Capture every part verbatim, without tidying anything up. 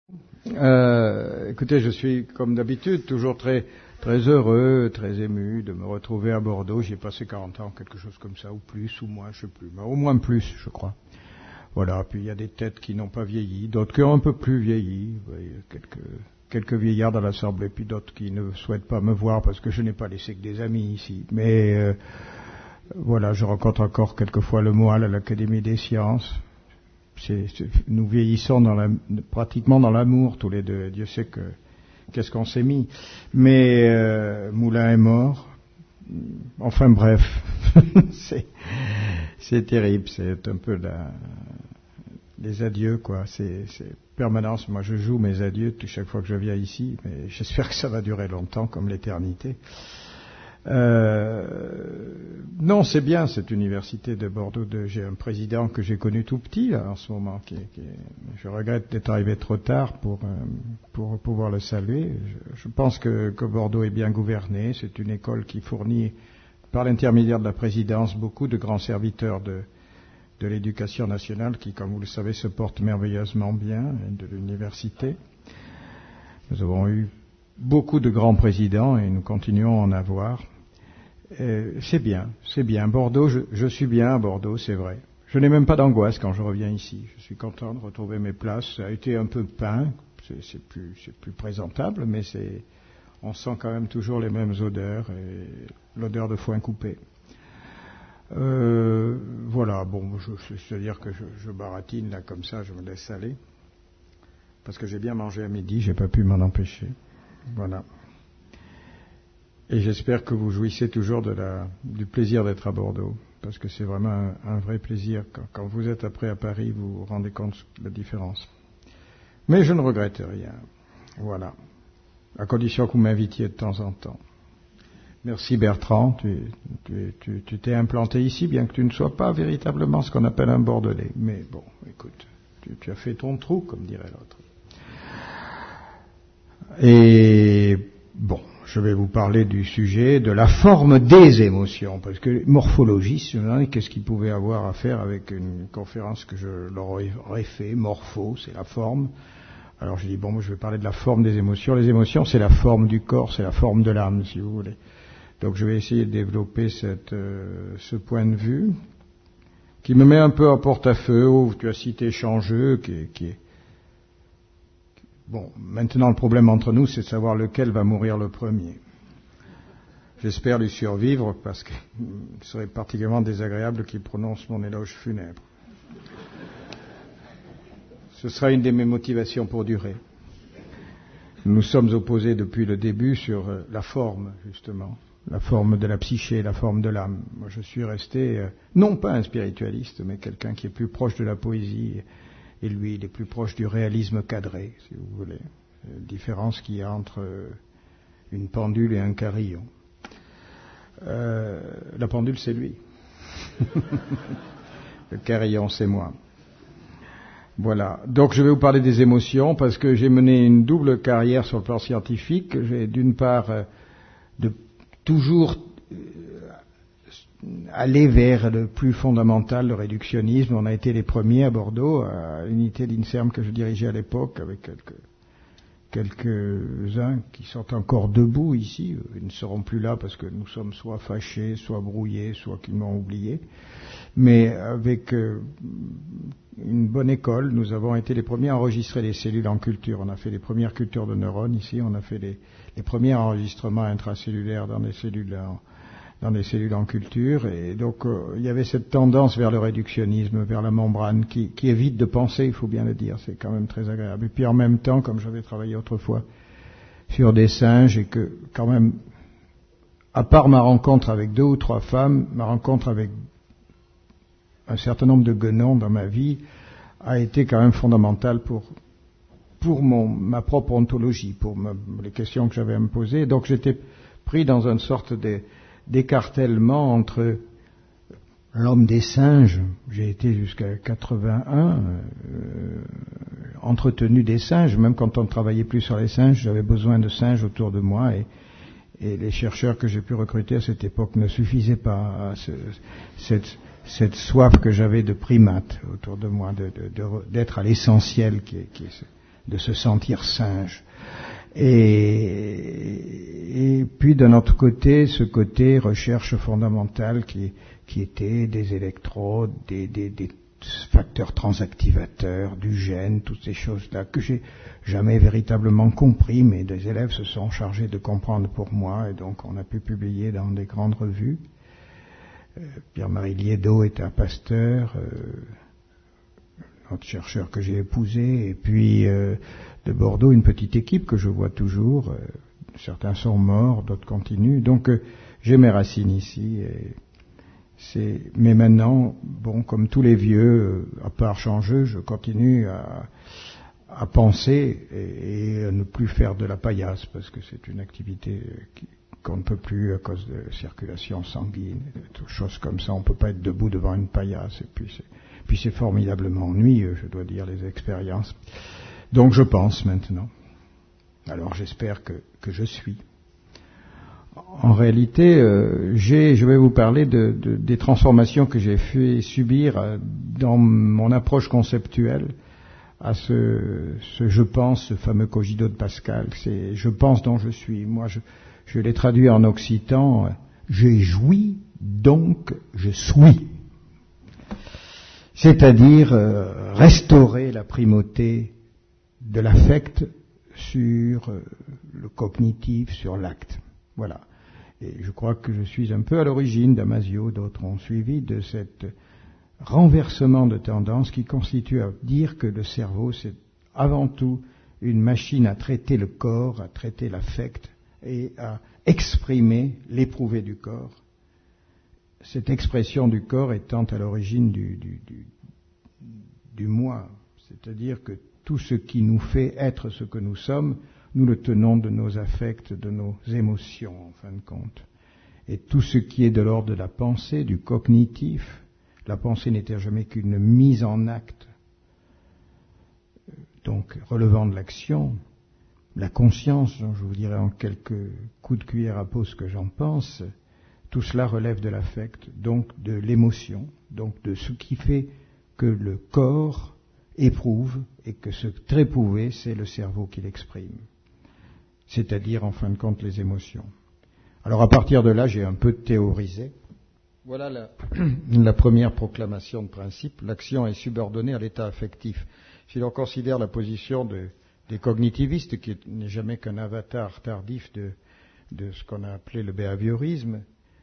Euh, écoutez, je suis comme d'habitude toujours très très heureux, très ému de me retrouver à Bordeaux. J'y ai passé quarante ans, quelque chose comme ça, ou plus, ou moins, je sais plus, mais au moins plus, je crois. Voilà. Puis il y a des têtes qui n'ont pas vieilli, d'autres qui ont un peu plus vieilli. Il y a quelques quelques vieillards dans l'assemblée, puis d'autres qui ne souhaitent pas me voir parce que je n'ai pas laissé que des amis ici. Mais euh, voilà, je rencontre encore quelquefois le moine à l'Académie des sciences. C'est, c'est, nous vieillissons dans la, pratiquement dans l'amour tous les deux. Dieu sait que qu'est-ce qu'on s'est mis. Mais euh, Moulin est mort. Enfin bref, c'est, c'est terrible. C'est un peu la, les adieux, quoi. C'est, c'est permanence. Moi, je joue mes adieux chaque fois que je viens ici, mais j'espère que ça va durer longtemps, comme l'éternité. Euh, non, c'est bien cette université de Bordeaux. De, j'ai un président que j'ai connu tout petit là, en ce moment. Qui, qui, je regrette d'être arrivé trop tard pour euh, pour pouvoir le saluer. Je, je pense que, que Bordeaux est bien gouverné. C'est une école qui fournit, par l'intermédiaire de la présidence, beaucoup de grands serviteurs de de l'éducation nationale, qui, comme vous le savez, se portent merveilleusement bien, et de l'université. Nous avons eu beaucoup de grands présidents et nous continuons à en avoir. Euh, c'est bien, c'est bien. Bordeaux, je, je suis bien à Bordeaux, c'est vrai. Je n'ai même pas d'angoisse quand je reviens ici. Je suis content de retrouver mes places. Ça a été un peu peint, c'est, c'est plus, c'est plus présentable, mais c'est, on sent quand même toujours les mêmes odeurs et l'odeur de foin coupé. Euh, voilà, bon, je, c'est-à-dire que je, je baratine là comme ça, je me laisse aller, parce que j'ai bien mangé à midi, j'ai pas pu m'en empêcher. Voilà. Et j'espère que vous jouissez toujours de la, du plaisir d'être à Bordeaux, parce que c'est vraiment un, un vrai plaisir. Quand, quand vous êtes après à Paris, vous vous rendez compte de la différence. Mais je ne regrette rien. Voilà. À condition que vous m'invitiez de temps en temps. Merci Bertrand, tu, tu, tu, tu t'es implanté ici, bien que tu ne sois pas véritablement ce qu'on appelle un Bordelais. Mais bon, écoute, tu, tu as fait ton trou, comme dirait l'autre. Et bon, je vais vous parler du sujet de la forme des émotions, parce que morphologiste, je me demandais qu'est-ce qu'ils pouvaient avoir à faire avec une conférence que je leur aurais fait, morpho, c'est la forme. Alors j'ai dit, bon, moi je vais parler de la forme des émotions. Les émotions, c'est la forme du corps, c'est la forme de l'âme, si vous voulez. Donc je vais essayer de développer cette, euh, ce point de vue, qui me met un peu en porte-à-feu, où tu as cité Changeux, qui est... Qui est Bon, maintenant le problème entre nous, c'est de savoir lequel va mourir le premier. J'espère lui survivre, parce qu'il serait particulièrement désagréable qu'il prononce mon éloge funèbre. Ce sera une de mes motivations pour durer. Nous sommes opposés depuis le début sur la forme, justement, la forme de la psyché, la forme de l'âme. Moi, je suis resté, euh, non pas un spiritualiste, mais quelqu'un qui est plus proche de la poésie. Et lui, il est plus proche du réalisme cadré, si vous voulez. La différence qu'il y a entre une pendule et un carillon. Euh, la pendule, c'est lui. Le carillon, c'est moi. Voilà. Donc, je vais vous parler des émotions, parce que j'ai mené une double carrière sur le plan scientifique. J'ai, d'une part, euh, de toujours aller vers le plus fondamental, le réductionnisme. On a été les premiers à Bordeaux, à l'unité d'INSERM que je dirigeais à l'époque, avec quelques, quelques-uns qui sont encore debout ici. Ils ne seront plus là parce que nous sommes soit fâchés, soit brouillés, soit qu'ils m'ont oublié. Mais avec euh, une bonne école, nous avons été les premiers à enregistrer les cellules en culture. On a fait les premières cultures de neurones ici, on a fait les, les premiers enregistrements intracellulaires dans des cellules en dans des cellules en culture, et donc euh, il y avait cette tendance vers le réductionnisme, vers la membrane, qui, qui évite de penser, il faut bien le dire, c'est quand même très agréable. Et puis en même temps, comme j'avais travaillé autrefois sur des singes, et que quand même, à part ma rencontre avec deux ou trois femmes, ma rencontre avec un certain nombre de guenons dans ma vie a été quand même fondamentale pour pour mon, ma propre ontologie, pour ma, les questions que j'avais à me poser. Donc j'étais pris dans une sorte de d'écartèlement entre l'homme des singes, j'ai été jusqu'à quatre-vingt-un, euh, entretenu des singes, même quand on ne travaillait plus sur les singes, j'avais besoin de singes autour de moi, et, et les chercheurs que j'ai pu recruter à cette époque ne suffisaient pas à ce, cette, cette soif que j'avais de primates autour de moi, de, de, de, d'être à l'essentiel qui est, qui est de se sentir singe. Et, et puis d'un autre côté, ce côté recherche fondamentale qui, qui était des électrodes, des, des, des facteurs transactivateurs, du gène, toutes ces choses-là que j'ai jamais véritablement compris, mais des élèves se sont chargés de comprendre pour moi, et donc on a pu publier dans des grandes revues. Euh, Pierre-Marie Liédot est un pasteur, euh, notre chercheur que j'ai épousé, et puis euh, de Bordeaux, une petite équipe que je vois toujours. Euh, certains sont morts, d'autres continuent. Donc euh, j'ai mes racines ici. Et c'est... Mais maintenant, bon, comme tous les vieux, euh, à part changer, je continue à, à penser et, et à ne plus faire de la paillasse, parce que c'est une activité qui, qu'on ne peut plus à cause de la circulation sanguine, des choses comme ça. On ne peut pas être debout devant une paillasse. Et puis c'est, puis c'est formidablement ennuyeux, je dois dire, les expériences. Donc je pense maintenant. Alors j'espère que, que je suis. En réalité, euh, j'ai, je vais vous parler de, de, des transformations que j'ai fait subir euh, dans mon approche conceptuelle à ce, ce je pense, ce fameux cogito de Pascal. C'est je pense dont je suis. Moi, je, je l'ai traduit en occitan. Euh, j'ai joui, donc je suis. C'est-à-dire euh, restaurer la primauté de l'affect sur euh, le cognitif, sur l'acte. Voilà. Et je crois que je suis un peu à l'origine, Damasio, d'autres ont suivi, de cet renversement de tendance qui constitue à dire que le cerveau, c'est avant tout une machine à traiter le corps, à traiter l'affect et à exprimer l'éprouvé du corps. Cette expression du corps étant à l'origine du, du, du, du moi, c'est-à-dire que tout ce qui nous fait être ce que nous sommes, nous le tenons de nos affects, de nos émotions, en fin de compte. Et tout ce qui est de l'ordre de la pensée, du cognitif, la pensée n'était jamais qu'une mise en acte, donc relevant de l'action, la conscience, dont je vous dirai en quelques coups de cuillère à peau ce que j'en pense, tout cela relève de l'affect, donc de l'émotion, donc de ce qui fait que le corps éprouve et que ce éprouvé, c'est le cerveau qui l'exprime. C'est-à-dire, en fin de compte, les émotions. Alors, à partir de là, j'ai un peu théorisé. Voilà la, la première proclamation de principe. L'action est subordonnée à l'état affectif. Si l'on considère la position de, des cognitivistes, qui n'est jamais qu'un avatar tardif de, de ce qu'on a appelé le behaviorisme,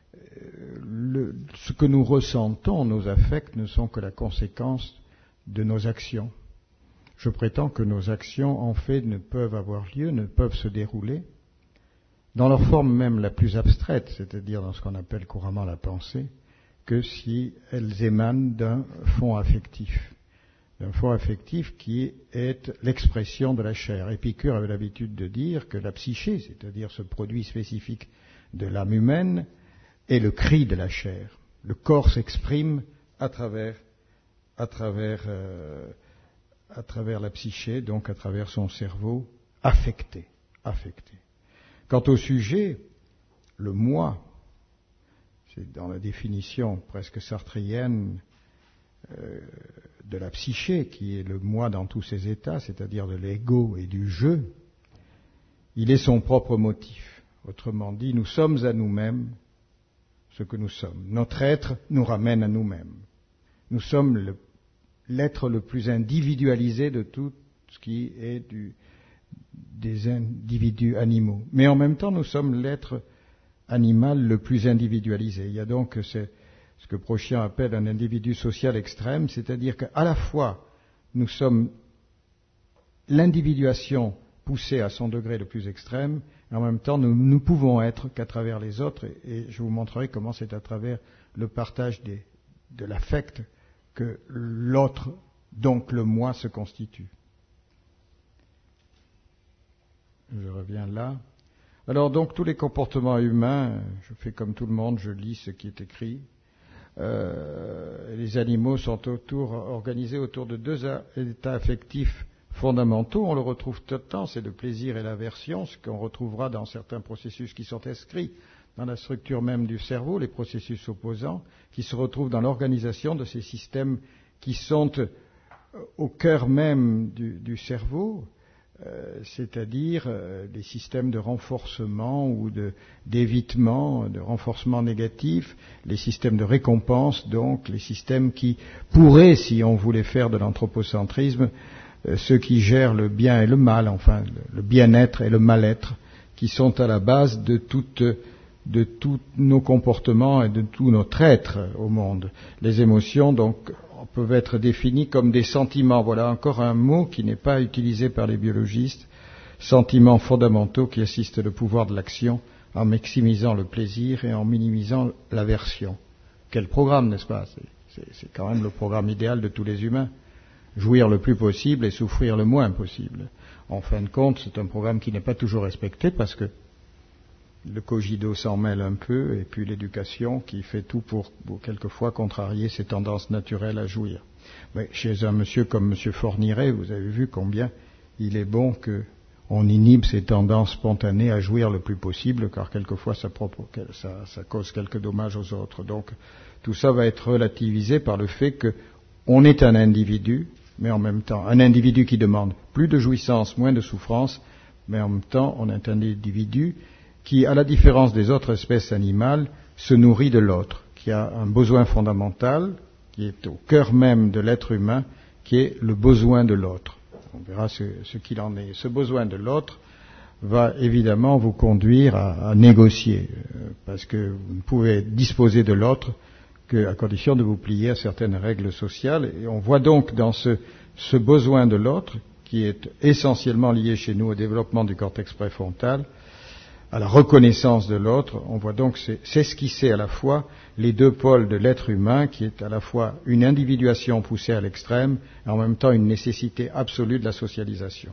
le, ce que nous ressentons, nos affects, ne sont que la conséquence de nos actions. Je prétends que nos actions, en fait, ne peuvent avoir lieu, ne peuvent se dérouler, dans leur forme même la plus abstraite, c'est-à-dire dans ce qu'on appelle couramment la pensée, que si elles émanent d'un fond affectif, d'un fond affectif qui est l'expression de la chair. Épicure avait l'habitude de dire que la psyché, c'est-à-dire ce produit spécifique de l'âme humaine, est le cri de la chair. Le corps s'exprime à travers, à travers, euh, à travers la psyché, donc à travers son cerveau affecté, affecté. Quant au sujet, le moi, c'est dans la définition presque sartréienne euh, de la psyché, qui est le moi dans tous ses états, c'est-à-dire de l'ego et du jeu, il est son propre motif. Autrement dit, nous sommes à nous-mêmes ce que nous sommes. Notre être nous ramène à nous-mêmes. Nous sommes le, l'être le plus individualisé de tout ce qui est du, des individus animaux. Mais en même temps, nous sommes l'être animal le plus individualisé. Il y a donc ce, ce que Prochian appelle un individu social extrême, c'est-à-dire qu'à la fois, nous sommes l'individuation poussée à son degré le plus extrême, et en même temps, nous ne pouvons être qu'à travers les autres, et, et je vous montrerai comment c'est à travers le partage des, de l'affect que l'autre, donc le moi, se constitue. Je reviens là. Alors donc tous les comportements humains, je fais comme tout le monde, je lis ce qui est écrit. Euh, les animaux sont autour, organisés autour de deux états affectifs fondamentaux. On le retrouve tout le temps, c'est le plaisir et l'aversion, ce qu'on retrouvera dans certains processus qui sont inscrits dans la structure même du cerveau, les processus opposants, qui se retrouvent dans l'organisation de ces systèmes qui sont au cœur même du, du cerveau, euh, c'est-à-dire euh, des systèmes de renforcement ou de, d'évitement, de renforcement négatif, les systèmes de récompense, donc les systèmes qui pourraient, si on voulait faire de l'anthropocentrisme, euh, ceux qui gèrent le bien et le mal, enfin le, le bien-être et le mal-être, qui sont à la base de toute de tous nos comportements et de tout notre être au monde. Les émotions, donc, peuvent être définies comme des sentiments. Voilà encore un mot qui n'est pas utilisé par les biologistes. Sentiments fondamentaux qui assistent le pouvoir de l'action en maximisant le plaisir et en minimisant l'aversion. Quel programme, n'est-ce pas? c'est, c'est, c'est quand même le programme idéal de tous les humains. Jouir le plus possible et souffrir le moins possible. En fin de compte, c'est un programme qui n'est pas toujours respecté parce que le cogito s'en mêle un peu, et puis l'éducation qui fait tout pour, pour quelquefois contrarier ces tendances naturelles à jouir. Mais chez un monsieur comme monsieur Fourniret, vous avez vu combien il est bon qu'on inhibe ces tendances spontanées à jouir le plus possible, car quelquefois ça, ça, ça cause quelques dommages aux autres. Donc tout ça va être relativisé par le fait qu'on est un individu, mais en même temps, un individu qui demande plus de jouissance, moins de souffrance, mais en même temps, on est un individu qui, à la différence des autres espèces animales, se nourrit de l'autre, qui a un besoin fondamental, qui est au cœur même de l'être humain, qui est le besoin de l'autre. On verra ce, ce qu'il en est. Ce besoin de l'autre va évidemment vous conduire à, à négocier, euh, parce que vous ne pouvez disposer de l'autre qu'à condition de vous plier à certaines règles sociales. Et on voit donc dans ce, ce besoin de l'autre, qui est essentiellement lié chez nous au développement du cortex préfrontal, à la reconnaissance de l'autre, on voit donc s'esquisser à la fois les deux pôles de l'être humain, qui est à la fois une individuation poussée à l'extrême et en même temps une nécessité absolue de la socialisation.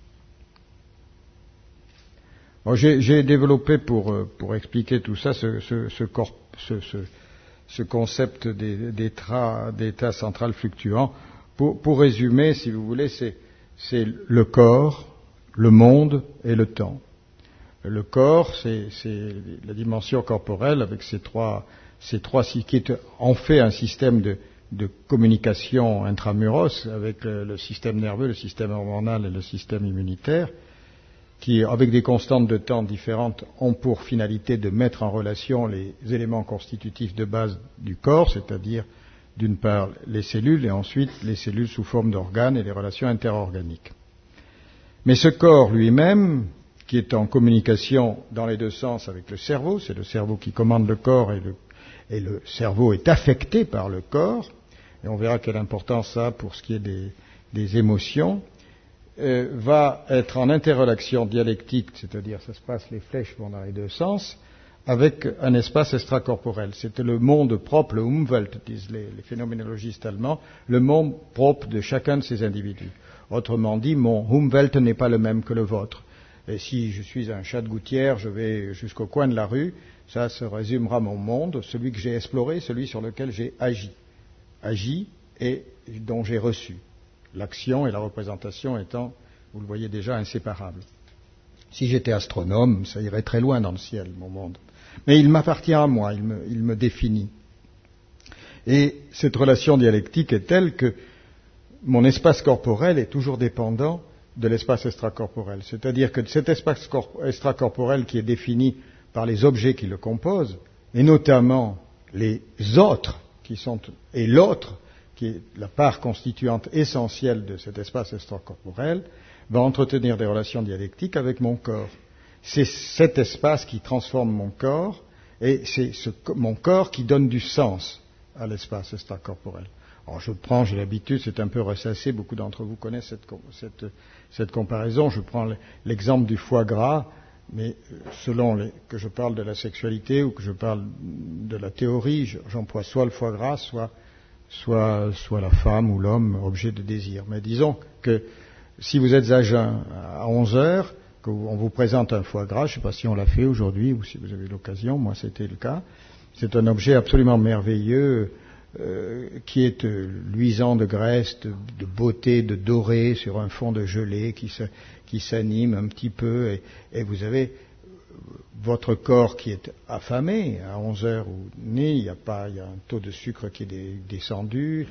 Bon, j'ai, j'ai développé pour, pour expliquer tout ça ce, ce, ce, corp, ce, ce, ce concept d'état, d'état central fluctuant. Pour, pour résumer, si vous voulez, c'est, c'est le corps, le monde et le temps. Le corps, c'est, c'est la dimension corporelle avec ces trois, ces trois, qui est en fait un système de, de communication intramuros avec le, le système nerveux, le système hormonal et le système immunitaire, qui, avec des constantes de temps différentes, ont pour finalité de mettre en relation les éléments constitutifs de base du corps, c'est-à-dire d'une part les cellules et ensuite les cellules sous forme d'organes et les relations interorganiques. Mais ce corps lui-même, qui est en communication dans les deux sens avec le cerveau, c'est le cerveau qui commande le corps et le, et le cerveau est affecté par le corps, et on verra quelle importance ça a pour ce qui est des, des émotions, euh, va être en interrelation dialectique, c'est-à-dire ça se passe, les flèches vont dans les deux sens, avec un espace extracorporel. C'est le monde propre, le Umwelt, disent les, les phénoménologistes allemands, le monde propre de chacun de ces individus. Autrement dit, mon Umwelt n'est pas le même que le vôtre. Et si je suis un chat de gouttière, je vais jusqu'au coin de la rue, ça se résumera mon monde, celui que j'ai exploré, celui sur lequel j'ai agi. Agi et dont j'ai reçu. L'action et la représentation étant, vous le voyez déjà, inséparables. Si j'étais astronome, ça irait très loin dans le ciel, mon monde. Mais il m'appartient à moi, il me, il me définit. Et cette relation dialectique est telle que mon espace corporel est toujours dépendant de l'espace extracorporel. C'est-à-dire que cet espace extracorporel qui est défini par les objets qui le composent, et notamment les autres, qui sont, et l'autre, qui est la part constituante essentielle de cet espace extracorporel, va entretenir des relations dialectiques avec mon corps. C'est cet espace qui transforme mon corps, et c'est ce, mon corps qui donne du sens à l'espace extracorporel. Alors je prends, j'ai l'habitude, c'est un peu ressassé, beaucoup d'entre vous connaissent cette, cette, cette comparaison. Je prends l'exemple du foie gras, mais selon les, que je parle de la sexualité ou que je parle de la théorie, j'emploie soit le foie gras, soit, soit, soit la femme ou l'homme objet de désir. Mais disons que si vous êtes à jeun à onze heures, qu'on vous présente un foie gras, je ne sais pas si on l'a fait aujourd'hui ou si vous avez l'occasion, moi c'était le cas, c'est un objet absolument merveilleux, Euh, qui est euh, luisant de graisse, de, de beauté, de doré sur un fond de gelée qui, se, qui s'anime un petit peu et, et vous avez votre corps qui est affamé à onze heures ou né, il y a pas, il y a un taux de sucre qui est des, descendu,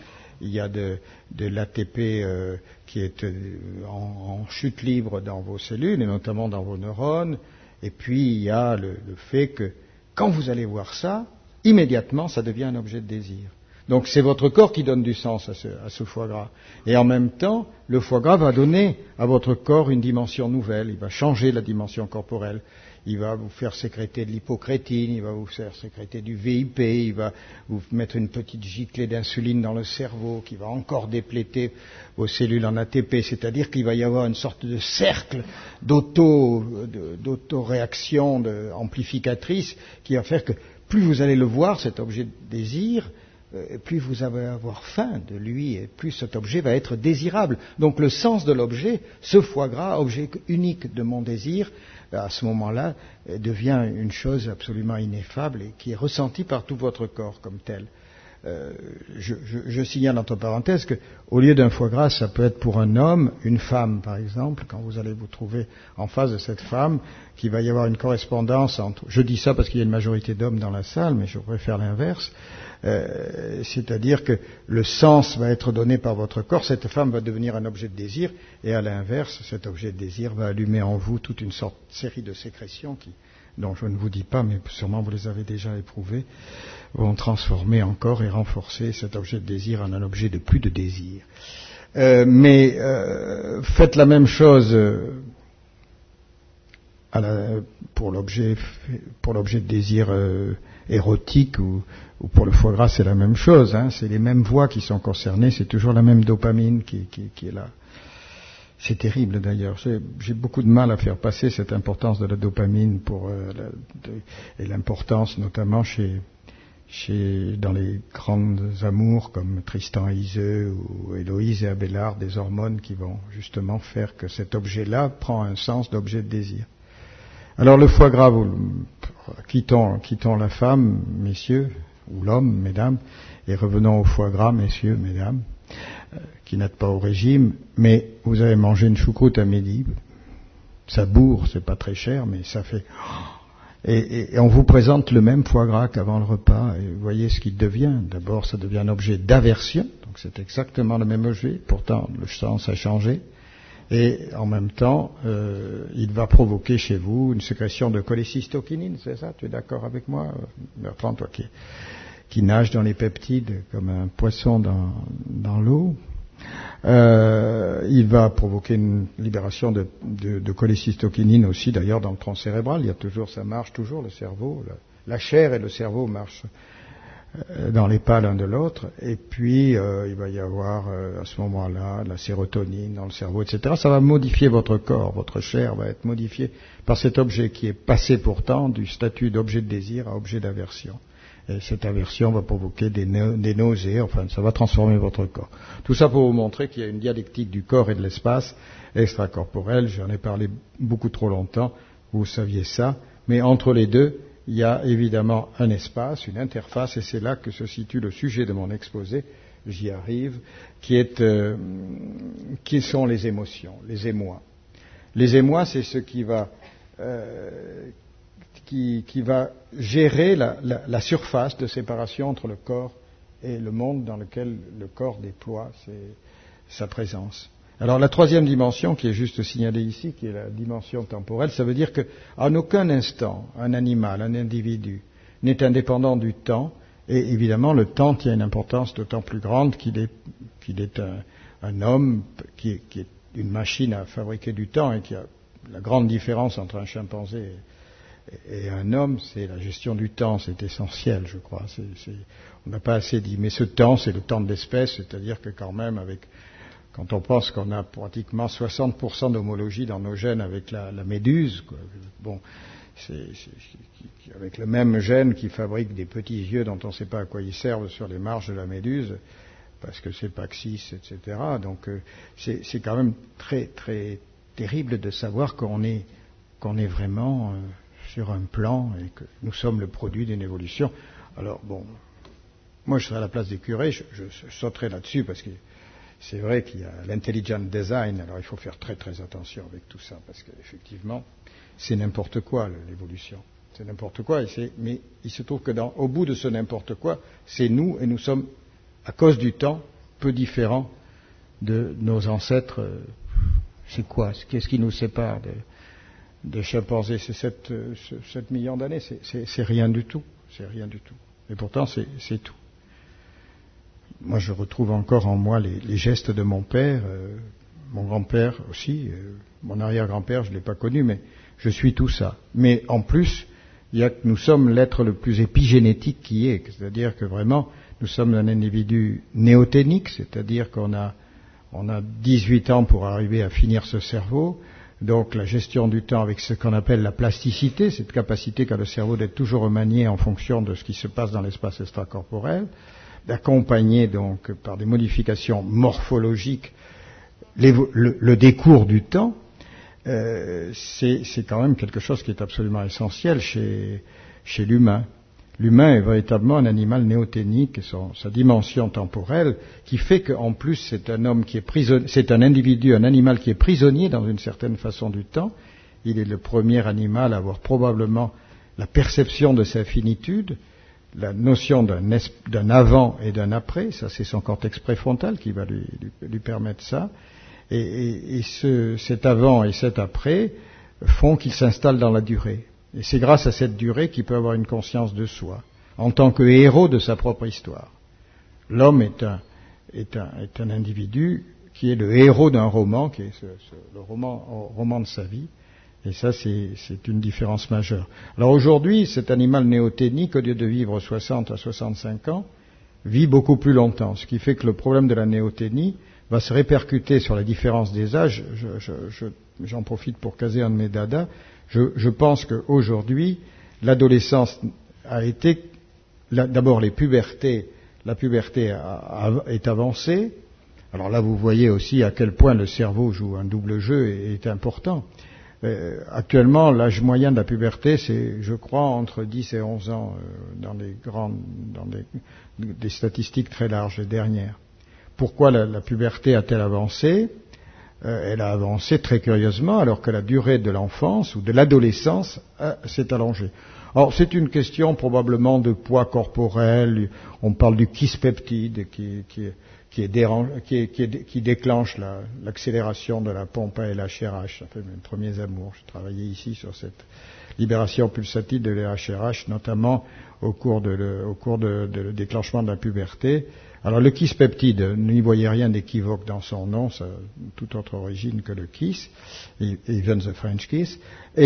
il y a de, de l'A T P euh, qui est euh, en, en chute libre dans vos cellules, et notamment dans vos neurones. Et puis, il y a le, le fait que, quand vous allez voir ça, immédiatement, ça devient un objet de désir. Donc, c'est votre corps qui donne du sens à ce, à ce foie gras. Et en même temps, le foie gras va donner à votre corps une dimension nouvelle. Il va changer la dimension corporelle. Il va vous faire sécréter de l'hypocrétine, il va vous faire sécréter du V I P, il va vous mettre une petite giclée d'insuline dans le cerveau qui va encore dépléter vos cellules en A T P, c'est-à-dire qu'il va y avoir une sorte de cercle d'auto, de, d'auto-réaction de, amplificatrice qui va faire que plus vous allez le voir, cet objet de désir, euh, plus vous allez avoir faim de lui et plus cet objet va être désirable. Donc le sens de l'objet, ce foie gras, objet unique de mon désir, à ce moment-là, devient une chose absolument ineffable et qui est ressentie par tout votre corps comme tel. Euh, je, je, je signale entre parenthèses qu'au lieu d'un foie gras, ça peut être pour un homme, une femme par exemple, quand vous allez vous trouver en face de cette femme, qu'il va y avoir une correspondance entre... Je dis ça parce qu'il y a une majorité d'hommes dans la salle, mais je préfère l'inverse. Euh, c'est-à-dire que le sens va être donné par votre corps, cette femme va devenir un objet de désir, et à l'inverse, cet objet de désir va allumer en vous toute une sorte, série de sécrétions qui, dont je ne vous dis pas, mais sûrement vous les avez déjà éprouvées, vont transformer encore et renforcer cet objet de désir en un objet de plus de désir. Euh, mais euh, faites la même chose euh, à la, pour l'objet, pour l'objet de désir euh, érotique ou, ou pour le foie gras, c'est la même chose. Hein, c'est les mêmes voies qui sont concernées, c'est toujours la même dopamine qui, qui, qui est là. C'est terrible d'ailleurs. J'ai, j'ai beaucoup de mal à faire passer cette importance de la dopamine pour euh, la, de, et l'importance notamment chez, chez dans les grandes amours comme Tristan et Iseux ou Héloïse et Abélard, des hormones qui vont justement faire que cet objet-là prend un sens d'objet de désir. Alors le foie gras, vous, quittons, quittons la femme, messieurs, ou l'homme, mesdames, et revenons au foie gras, messieurs, mesdames, euh, qui n'êtes pas au régime, mais vous avez mangé une choucroute à midi, ça bourre, c'est pas très cher, mais ça fait... Et, et, et on vous présente le même foie gras qu'avant le repas, et vous voyez ce qu'il devient. D'abord, ça devient un objet d'aversion, donc c'est exactement le même objet, pourtant le sens a changé. Et en même temps, euh, il va provoquer chez vous une sécrétion de cholécystokinine, c'est ça? Tu es d'accord avec moi, Bertrand, toi qui, qui nage dans les peptides comme un poisson dans, dans l'eau. Euh, il va provoquer une libération de, de, de cholécystokinine aussi, d'ailleurs, dans le tronc cérébral. Il y a toujours, ça marche toujours, le cerveau, la, la chair et le cerveau marchent dans les pas l'un de l'autre, et puis euh, il va y avoir euh, à ce moment-là la sérotonine dans le cerveau, et cetera. Ça va modifier votre corps, votre chair va être modifiée par cet objet qui est passé pourtant du statut d'objet de désir à objet d'aversion. Et cette aversion va provoquer des, na- des nausées, enfin ça va transformer votre corps. Tout ça pour vous montrer qu'il y a une dialectique du corps et de l'espace extracorporel. J'en ai parlé beaucoup trop longtemps, vous saviez ça, mais entre les deux, il y a évidemment un espace, une interface, et c'est là que se situe le sujet de mon exposé, j'y arrive, qui est, euh, qui sont les émotions, les émois. Les émois, c'est ce qui va, euh, qui, qui va gérer la, la, la surface de séparation entre le corps et le monde dans lequel le corps déploie ses, sa présence. Alors la troisième dimension, qui est juste signalée ici, qui est la dimension temporelle, ça veut dire qu'en aucun instant, un animal, un individu, n'est indépendant du temps, et évidemment le temps tient une importance d'autant plus grande qu'il est, qu'il est un, un homme qui est, qui est une machine à fabriquer du temps, et qui a la grande différence entre un chimpanzé et, et un homme, c'est la gestion du temps, c'est essentiel, je crois. C'est, c'est, on n'a pas assez dit, mais ce temps, c'est le temps de l'espèce, c'est-à-dire que quand même avec... Quand on pense qu'on a pratiquement soixante pour cent d'homologie dans nos gènes avec la, la méduse, quoi. Bon, c'est, c'est, avec le même gène qui fabrique des petits yeux dont on ne sait pas à quoi ils servent sur les marges de la méduse, parce que c'est Paxis, et cetera. Donc euh, c'est, c'est quand même très très terrible de savoir qu'on est qu'on est vraiment euh, sur un plan et que nous sommes le produit d'une évolution. Alors bon, moi je serais à la place des curés, je, je, je sauterais là-dessus parce que c'est vrai qu'il y a l'intelligent design, alors il faut faire très très attention avec tout ça, parce qu'effectivement, c'est n'importe quoi l'évolution. C'est n'importe quoi, et c'est, mais il se trouve que dans, au bout de ce n'importe quoi, c'est nous, et nous sommes, à cause du temps, peu différent de nos ancêtres. C'est quoi? Qu'est-ce qui nous sépare de, des chimpanzés? C'est sept millions d'années. C'est, c'est, c'est rien du tout. C'est rien du tout. Et pourtant, c'est, c'est tout. Moi, je retrouve encore en moi les, les gestes de mon père, euh, mon grand-père aussi, euh, mon arrière-grand-père, je ne l'ai pas connu, mais je suis tout ça. Mais en plus, il y a que nous sommes l'être le plus épigénétique qui est, c'est-à-dire que vraiment, nous sommes un individu néoténique, c'est-à-dire qu'on a, on a dix-huit ans pour arriver à finir ce cerveau, donc la gestion du temps avec ce qu'on appelle la plasticité, cette capacité qu'a le cerveau d'être toujours remanié en fonction de ce qui se passe dans l'espace extracorporel, d'accompagner donc par des modifications morphologiques le, le décours du temps. Euh, c'est, c'est quand même quelque chose qui est absolument essentiel chez, chez l'humain. L'humain est véritablement un animal néoténique, son, sa dimension temporelle, qui fait qu'en plus c'est un homme qui est prisonnier, c'est un individu, un animal qui est prisonnier dans une certaine façon du temps. Il est le premier animal à avoir probablement la perception de sa finitude, la notion d'un, es- d'un avant et d'un après, ça c'est son cortex préfrontal qui va lui, lui, lui permettre ça. Et, et, et ce, cet avant et cet après font qu'il s'installe dans la durée. Et c'est grâce à cette durée qu'il peut avoir une conscience de soi, en tant que héros de sa propre histoire. L'homme est un, est un, est un individu qui est le héros d'un roman, qui est ce, ce, le roman, roman de sa vie. Et ça, c'est, c'est une différence majeure. Alors aujourd'hui, cet animal néoténique, au lieu de vivre soixante à soixante-cinq ans, vit beaucoup plus longtemps. Ce qui fait que le problème de la néoténie va se répercuter sur la différence des âges. Je, je, je, j'en profite pour caser un de mes dadas. Je, je pense qu'aujourd'hui, l'adolescence a été, la, d'abord les pubertés, la puberté a, a, est avancée. Alors là, vous voyez aussi à quel point le cerveau joue un double jeu et est important. Euh, actuellement, l'âge moyen de la puberté, c'est, je crois, entre dix et onze ans euh, dans les grandes, dans des, des statistiques très larges, les dernières. Pourquoi la, la puberté a-t-elle avancé? euh, Elle a avancé très curieusement, alors que la durée de l'enfance ou de l'adolescence a, s'est allongée. Alors, c'est une question probablement de poids corporel. On parle du kispeptide qui, qui, qui, est dérange, qui, est, qui, est, qui déclenche la, l'accélération de la pompe à L H R H. Ça fait mes premiers amours. Je travaillais ici sur cette libération pulsatile de l'L H R H, notamment au cours de, le, au cours de, de le déclenchement de la puberté. Alors le kispeptide, n'y voyez rien d'équivoque dans son nom, ça a toute autre origine que le kiss, even the French kiss,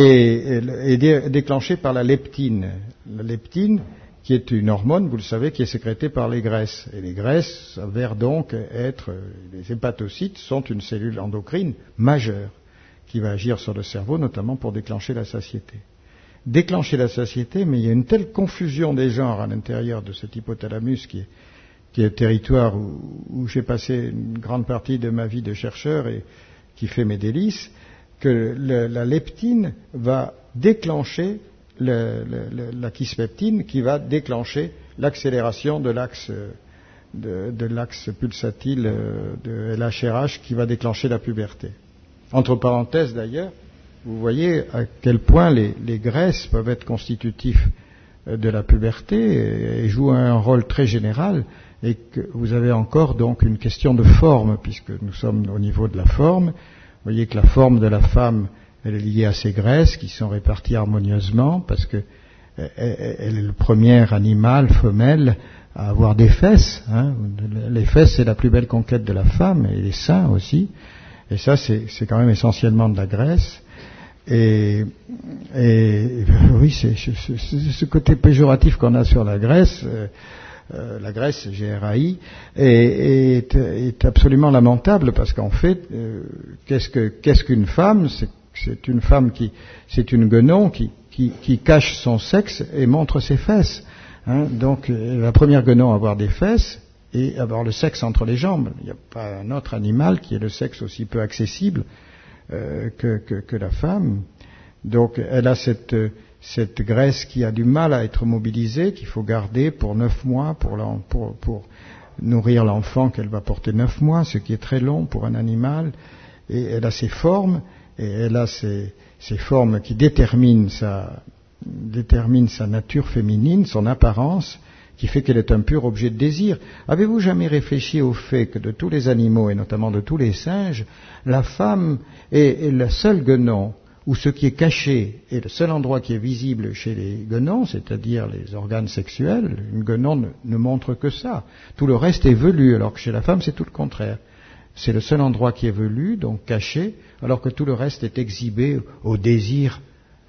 et est dé, déclenché par la leptine. La leptine, qui est une hormone, vous le savez, qui est sécrétée par les graisses. Et les graisses s'avèrent donc être, les hépatocytes sont une cellule endocrine majeure, qui va agir sur le cerveau, notamment pour déclencher la satiété. Déclencher la satiété, mais il y a une telle confusion des genres à l'intérieur de cet hypothalamus qui est qui est le territoire où, où j'ai passé une grande partie de ma vie de chercheur et qui fait mes délices, que le, la leptine va déclencher le, le, la kispeptine qui va déclencher l'accélération de l'axe, de, de l'axe pulsatile de L H R H qui va déclencher la puberté. Entre parenthèses d'ailleurs, vous voyez à quel point les, les graisses peuvent être constitutifs de la puberté et, et jouent un rôle très général. Et que vous avez encore donc une question de forme, puisque nous sommes au niveau de la forme. Vous voyez que la forme de la femme, elle est liée à ses graisses qui sont réparties harmonieusement, parce que elle est le premier animal femelle à avoir des fesses. Hein. Les fesses, c'est la plus belle conquête de la femme, et les seins aussi. Et ça, c'est, c'est quand même essentiellement de la graisse. Et, et oui, c'est, c'est, c'est ce côté péjoratif qu'on a sur la graisse. Euh, Euh, la Grèce, G R A I, est, est, est absolument lamentable parce qu'en fait, euh, qu'est-ce, que, qu'est-ce qu'une femme? c'est, c'est une femme qui, c'est une guenon qui, qui, qui cache son sexe et montre ses fesses. Hein. Donc, euh, la première guenon à avoir des fesses et avoir le sexe entre les jambes. Il n'y a pas un autre animal qui ait le sexe aussi peu accessible euh, que, que, que la femme. Donc, elle a cette cette graisse qui a du mal à être mobilisée, qu'il faut garder pour neuf mois pour, pour, pour nourrir l'enfant qu'elle va porter neuf mois, ce qui est très long pour un animal. Et elle a ses formes, et elle a ces, ces formes qui déterminent sa, déterminent sa nature féminine, son apparence, qui fait qu'elle est un pur objet de désir. Avez-vous jamais réfléchi au fait que de tous les animaux, et notamment de tous les singes, la femme est, est le seul guenon où ce qui est caché est le seul endroit qui est visible chez les guenons, c'est-à-dire les organes sexuels. Une guenon ne, ne montre que ça. Tout le reste est velu, alors que chez la femme, c'est tout le contraire. C'est le seul endroit qui est velu, donc caché, alors que tout le reste est exhibé au désir,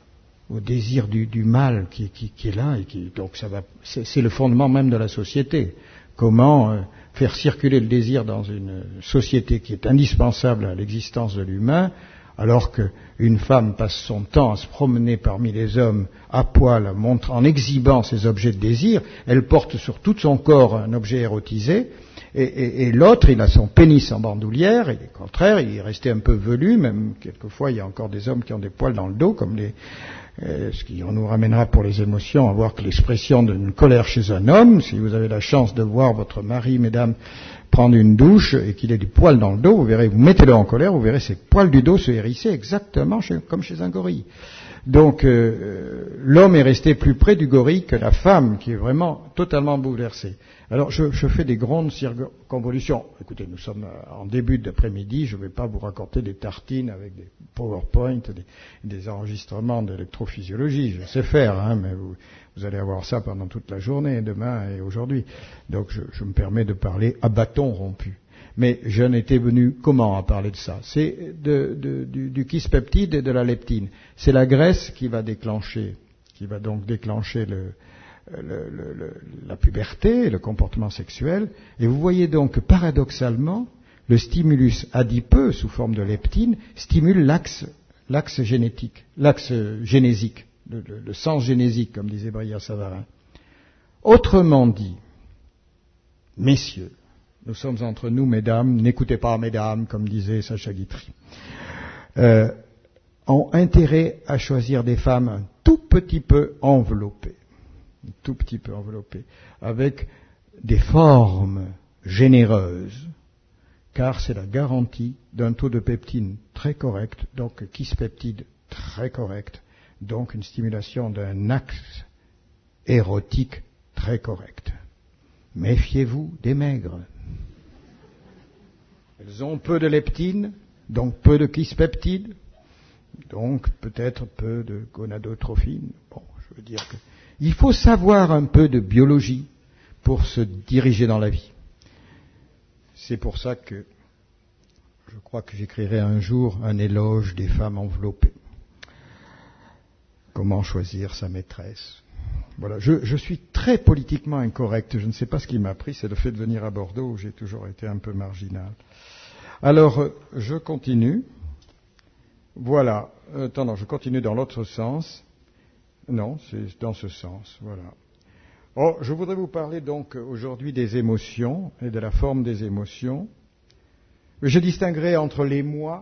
au désir du, du mal qui, qui, qui est là. Et qui, donc ça va, c'est, c'est le fondement même de la société. Comment euh, faire circuler le désir dans une société qui est indispensable à l'existence de l'humain, alors qu'une femme passe son temps à se promener parmi les hommes à poil, en exhibant ses objets de désir, elle porte sur tout son corps un objet érotisé, et, et, et l'autre, il a son pénis en bandoulière, et au contraire, il est resté un peu velu, même quelquefois il y a encore des hommes qui ont des poils dans le dos, comme les, euh, ce qui nous ramènera pour les émotions à voir que l'expression d'une colère chez un homme, si vous avez la chance de voir votre mari, mesdames, prendre une douche et qu'il ait du poil dans le dos, vous verrez, vous mettez-le en colère, vous verrez ses poils du dos se hérisser exactement chez, comme chez un gorille. Donc euh, l'homme est resté plus près du gorille que la femme, qui est vraiment totalement bouleversée. Alors je, je fais des grandes circonvolutions. Écoutez, nous sommes en début d'après-midi, je ne vais pas vous raconter des tartines avec des PowerPoint, des, des enregistrements d'électrophysiologie, je sais faire, hein, mais vous, vous allez avoir ça pendant toute la journée, demain et aujourd'hui. Donc je, je me permets de parler à bâton rompu. Mais je n'étais venu comment à parler de ça? C'est de, de, du, du kispeptide et de la leptine. C'est la graisse qui va déclencher, qui va donc déclencher le, le, le, le, la puberté, le comportement sexuel. Et vous voyez donc que paradoxalement, le stimulus adipeux sous forme de leptine stimule l'axe, l'axe génétique, l'axe génésique, le, le, le sens génésique, comme disait Brillat-Savarin. Autrement dit, messieurs, nous sommes entre nous, mesdames, n'écoutez pas, mesdames, comme disait Sacha Guitry, euh, ont intérêt à choisir des femmes un tout petit peu enveloppées, un tout petit peu enveloppées, avec des formes généreuses, car c'est la garantie d'un taux de peptine très correct, donc kispeptide très correct, donc une stimulation d'un axe érotique très correct. Méfiez-vous des maigres. Elles ont peu de leptine, donc peu de kispeptide, donc peut-être peu de gonadotrophine. Bon, je veux dire que il faut savoir un peu de biologie pour se diriger dans la vie. C'est pour ça que je crois que j'écrirai un jour un éloge des femmes enveloppées. Comment choisir sa maîtresse? Voilà, je, je suis très politiquement incorrect. Je ne sais pas ce qui m'a pris, c'est le fait de venir à Bordeaux où j'ai toujours été un peu marginal. Alors, je continue. Voilà. Attends, je continue dans l'autre sens. Non, c'est dans ce sens. Voilà. Oh, je voudrais vous parler donc aujourd'hui des émotions et de la forme des émotions. Je distinguerai entre les moi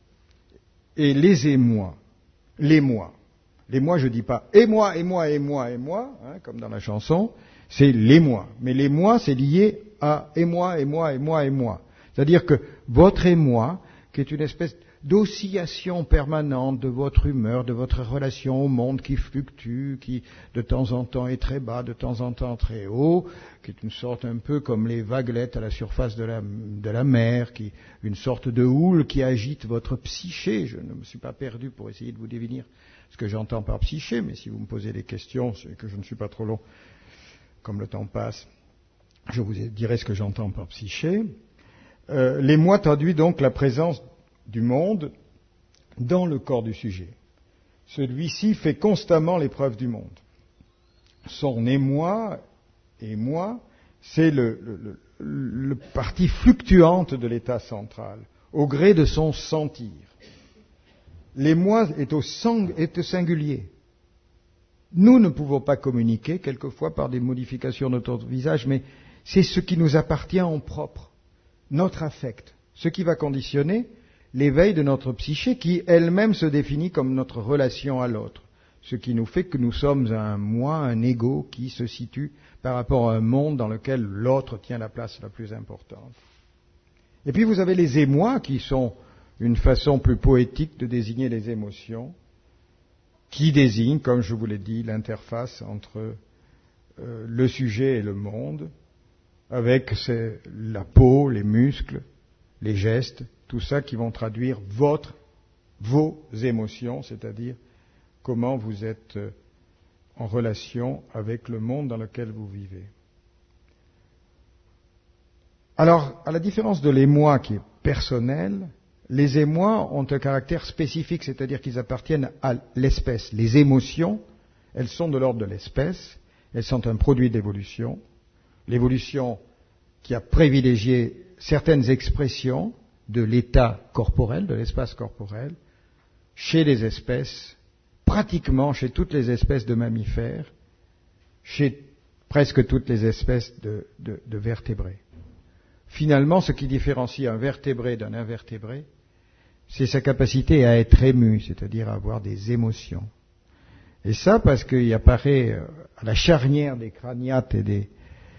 et les émois. Les moi. Les moi, je ne dis pas « et moi, et moi, et moi, et moi hein, », comme dans la chanson, c'est « les moi ». Mais les moi, c'est lié à « et moi, et moi, et moi, et moi ». C'est-à-dire que votre émoi, qui est une espèce d'oscillation permanente de votre humeur, de votre relation au monde qui fluctue, qui de temps en temps est très bas, de temps en temps très haut, qui est une sorte un peu comme les vaguelettes à la surface de la, de la mer, qui, une sorte de houle qui agite votre psyché. Je ne me suis pas perdu pour essayer de vous définir ce que j'entends par psyché, mais si vous me posez des questions, c'est que je ne suis pas trop long, comme le temps passe, je vous dirai ce que j'entends par psyché. Euh, les moi traduit donc la présence du monde dans le corps du sujet. Celui-ci fait constamment l'épreuve du monde. Son émoi, émoi, c'est le, le, le, le partie fluctuante de l'état central, au gré de son sentir. L'émoi est au, sang, est au singulier. Nous ne pouvons pas communiquer, quelquefois par des modifications de notre visage, mais c'est ce qui nous appartient en propre, notre affect, ce qui va conditionner l'éveil de notre psyché qui elle-même se définit comme notre relation à l'autre, ce qui nous fait que nous sommes un moi, un ego qui se situe par rapport à un monde dans lequel l'autre tient la place la plus importante. Et puis vous avez les émois qui sont une façon plus poétique de désigner les émotions, qui désignent, comme je vous l'ai dit, l'interface entre euh, le sujet et le monde, avec ces, la peau, les muscles, les gestes, tout ça qui vont traduire votre, vos émotions, c'est-à-dire comment vous êtes en relation avec le monde dans lequel vous vivez. Alors, à la différence de l'émoi qui est personnel, les émois ont un caractère spécifique, c'est-à-dire qu'ils appartiennent à l'espèce. Les émotions, elles sont de l'ordre de l'espèce, elles sont un produit d'évolution. L'évolution qui a privilégié certaines expressions de l'état corporel, de l'espace corporel, chez les espèces, pratiquement chez toutes les espèces de mammifères, chez presque toutes les espèces de, de, de vertébrés. Finalement, ce qui différencie un vertébré d'un invertébré, c'est sa capacité à être ému, c'est-à-dire à avoir des émotions. Et ça parce qu'il apparaît à la charnière des craniates et des...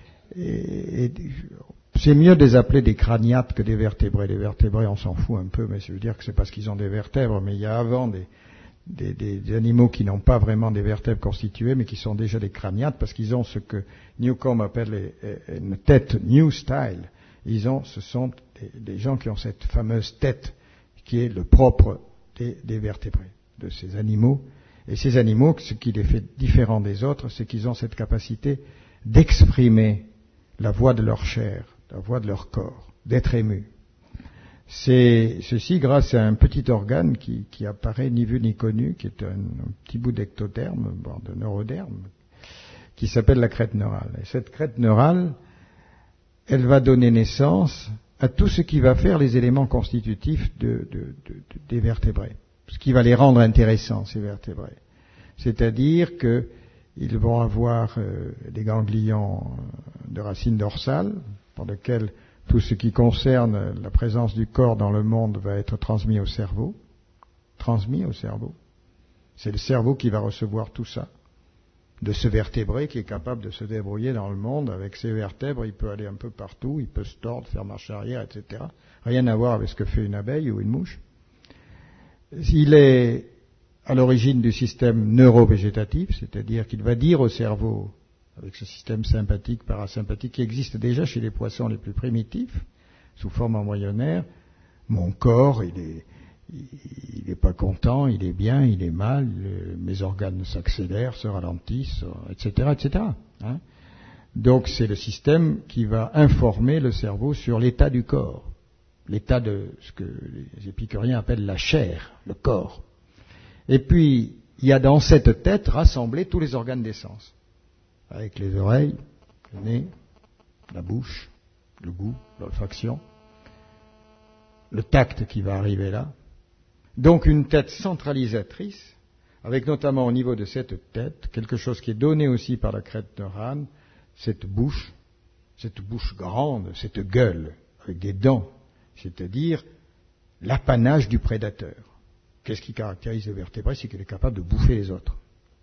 Et, et, c'est mieux de les appeler des craniates que des vertébrés. Les vertébrés, on s'en fout un peu, mais ça veut dire que c'est parce qu'ils ont des vertèbres, mais il y a avant des, des, des, des animaux qui n'ont pas vraiment des vertèbres constituées, mais qui sont déjà des craniates, parce qu'ils ont ce que Newcomb appelle les, une tête new style. Ils ont, ce sont des, des gens qui ont cette fameuse tête qui est le propre des, des vertébrés, de ces animaux. Et ces animaux, ce qui les fait différents des autres, c'est qu'ils ont cette capacité d'exprimer la voix de leur chair, la voix de leur corps, d'être émus. C'est ceci grâce à un petit organe qui, qui apparaît ni vu ni connu, qui est un, un petit bout d'ectoderme, voire de neuroderme, qui s'appelle la crête neurale. Et cette crête neurale, elle va donner naissance à tout ce qui va faire les éléments constitutifs de, de, de, de, des vertébrés, ce qui va les rendre intéressants, ces vertébrés. C'est-à-dire qu'ils vont avoir euh, des ganglions de racines dorsales, pour lesquels tout ce qui concerne la présence du corps dans le monde va être transmis au cerveau. Transmis au cerveau. C'est le cerveau qui va recevoir tout ça. De ce vertébré qui est capable de se débrouiller dans le monde. Avec ses vertèbres, il peut aller un peu partout, il peut se tordre, faire marche arrière, et cetera. Rien à voir avec ce que fait une abeille ou une mouche. Il est à l'origine du système neurovégétatif, c'est-à-dire qu'il va dire au cerveau, avec ce système sympathique, parasympathique, qui existe déjà chez les poissons les plus primitifs, sous forme embryonnaire, mon corps, il est, il n'est pas content, il est bien, il est mal, le, mes organes s'accélèrent, se ralentissent, et cetera, et cetera. Hein. Donc c'est le système qui va informer le cerveau sur l'état du corps, l'état de ce que les épicuriens appellent la chair, le corps. Et puis, il y a dans cette tête rassemblés tous les organes des sens, avec les oreilles, le nez, la bouche, le goût, l'olfaction, le tact qui va arriver là. Donc une tête centralisatrice, avec notamment au niveau de cette tête, quelque chose qui est donné aussi par la crête neurale, cette bouche, cette bouche grande, cette gueule, avec des dents, c'est-à-dire l'apanage du prédateur. Qu'est-ce qui caractérise le vertébré? C'est qu'il est capable de bouffer les autres.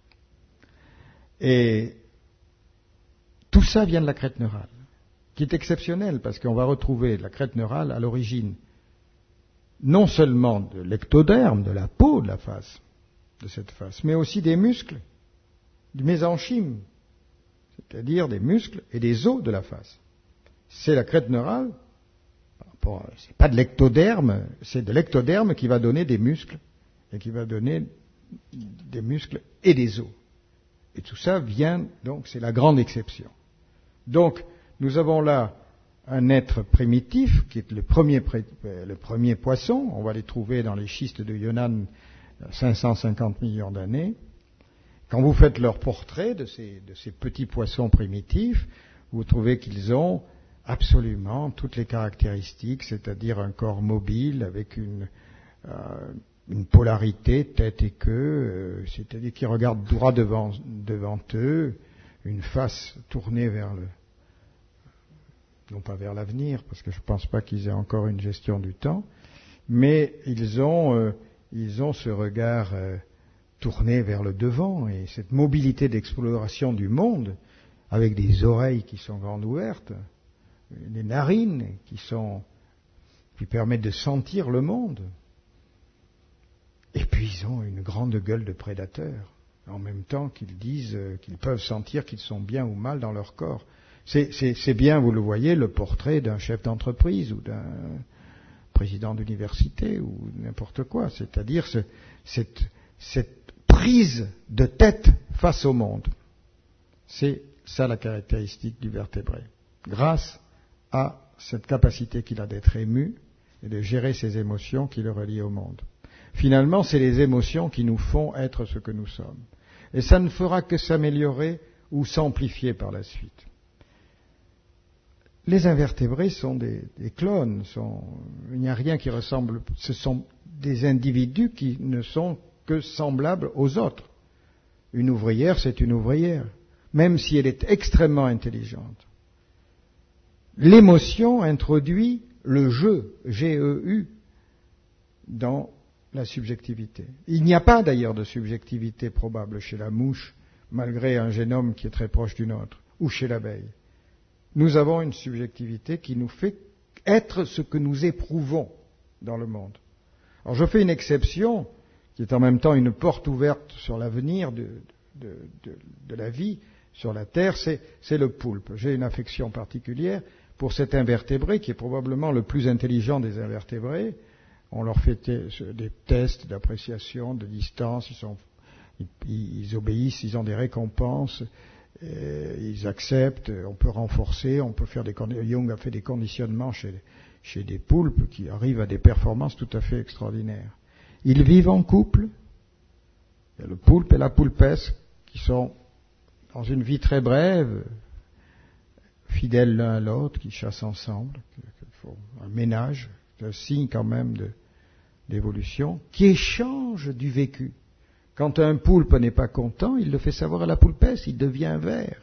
Et tout ça vient de la crête neurale, qui est exceptionnelle, parce qu'on va retrouver la crête neurale à l'origine non seulement de l'ectoderme, de la peau de la face, de cette face, mais aussi des muscles, du mésenchyme, c'est-à-dire des muscles et des os de la face. C'est la crête neurale, c'est pas de l'ectoderme, c'est de l'ectoderme qui va donner des muscles, et qui va donner des muscles et des os. Et tout ça vient, donc, c'est la grande exception. Donc, nous avons là un être primitif, qui est le premier, le premier poisson. On va les trouver dans les schistes de Yunnan, cinq cent cinquante millions d'années. Quand vous faites leur portrait de ces, de ces petits poissons primitifs, vous trouvez qu'ils ont absolument toutes les caractéristiques, c'est-à-dire un corps mobile avec une, euh, une polarité, tête et queue, euh, c'est-à-dire qu'ils regardent droit devant, devant eux, une face tournée vers le, non pas vers l'avenir, parce que je ne pense pas qu'ils aient encore une gestion du temps, mais ils ont, euh, ils ont ce regard euh, tourné vers le devant, et cette mobilité d'exploration du monde, avec des oreilles qui sont grandes ouvertes, des narines qui sont, qui permettent de sentir le monde. Et puis ils ont une grande gueule de prédateurs, en même temps qu'ils disent euh, qu'ils peuvent sentir qu'ils sont bien ou mal dans leur corps. C'est, c'est, c'est bien, vous le voyez, le portrait d'un chef d'entreprise ou d'un président d'université ou n'importe quoi. C'est-à-dire ce, cette, cette prise de tête face au monde. C'est ça la caractéristique du vertébré. Grâce à cette capacité qu'il a d'être ému et de gérer ses émotions qui le relient au monde. Finalement, c'est les émotions qui nous font être ce que nous sommes. Et ça ne fera que s'améliorer ou s'amplifier par la suite. Les invertébrés sont des, des clones, sont, il n'y a rien qui ressemble, ce sont des individus qui ne sont que semblables aux autres. Une ouvrière, c'est une ouvrière, même si elle est extrêmement intelligente. L'émotion introduit le jeu, G E U, dans la subjectivité. Il n'y a pas d'ailleurs de subjectivité probable chez la mouche, malgré un génome qui est très proche du nôtre, ou chez l'abeille. Nous avons une subjectivité qui nous fait être ce que nous éprouvons dans le monde. Alors je fais une exception, qui est en même temps une porte ouverte sur l'avenir de, de, de, de la vie sur la Terre, c'est, c'est le poulpe. J'ai une affection particulière pour cet invertébré qui est probablement le plus intelligent des invertébrés. On leur fait des tests d'appréciation, de distance, ils, sont, ils, ils obéissent, ils ont des récompenses, ils acceptent, on peut renforcer, on peut faire des Jung a fait des conditionnements chez, chez des poulpes qui arrivent à des performances tout à fait extraordinaires. Ils vivent en couple, il y a le poulpe et la poulpesse qui sont dans une vie très brève, fidèles l'un à l'autre, qui chassent ensemble, qui font un ménage, c'est un signe quand même de, d'évolution, qui échange du vécu. Quand un poulpe n'est pas content, il le fait savoir à la poulpesse, il devient vert.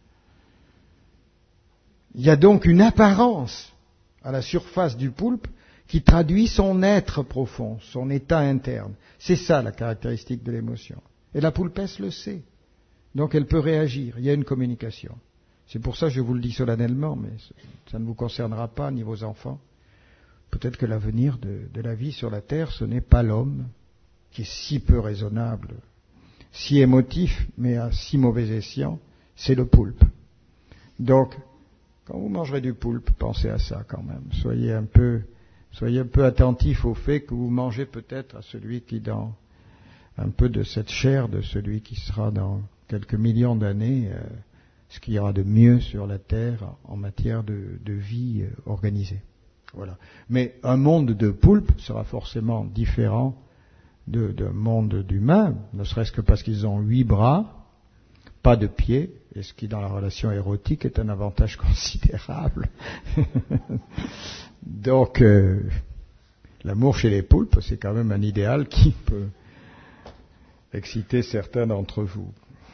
Il y a donc une apparence à la surface du poulpe qui traduit son être profond, son état interne. C'est ça la caractéristique de l'émotion. Et la poulpesse le sait. Donc elle peut réagir, il y a une communication. C'est pour ça que je vous le dis solennellement, mais ça ne vous concernera pas, ni vos enfants. Peut-être que l'avenir de, de la vie sur la Terre, ce n'est pas l'homme, qui est si peu raisonnable, si émotif, mais à si mauvais escient, c'est le poulpe. Donc, quand vous mangerez du poulpe, pensez à ça quand même. Soyez un peu, soyez un peu attentif au fait que vous mangez peut-être à celui qui, dans un peu de cette chair de celui qui sera dans quelques millions d'années, euh, ce qu'il y aura de mieux sur la Terre en matière de, de vie euh, organisée. Voilà. Mais un monde de poulpe sera forcément différent de, d'un monde d'humains, ne serait-ce que parce qu'ils ont huit bras, pas de pieds, et ce qui dans la relation érotique est un avantage considérable. Donc, euh, l'amour chez les poulpes, c'est quand même un idéal qui peut exciter certains d'entre vous.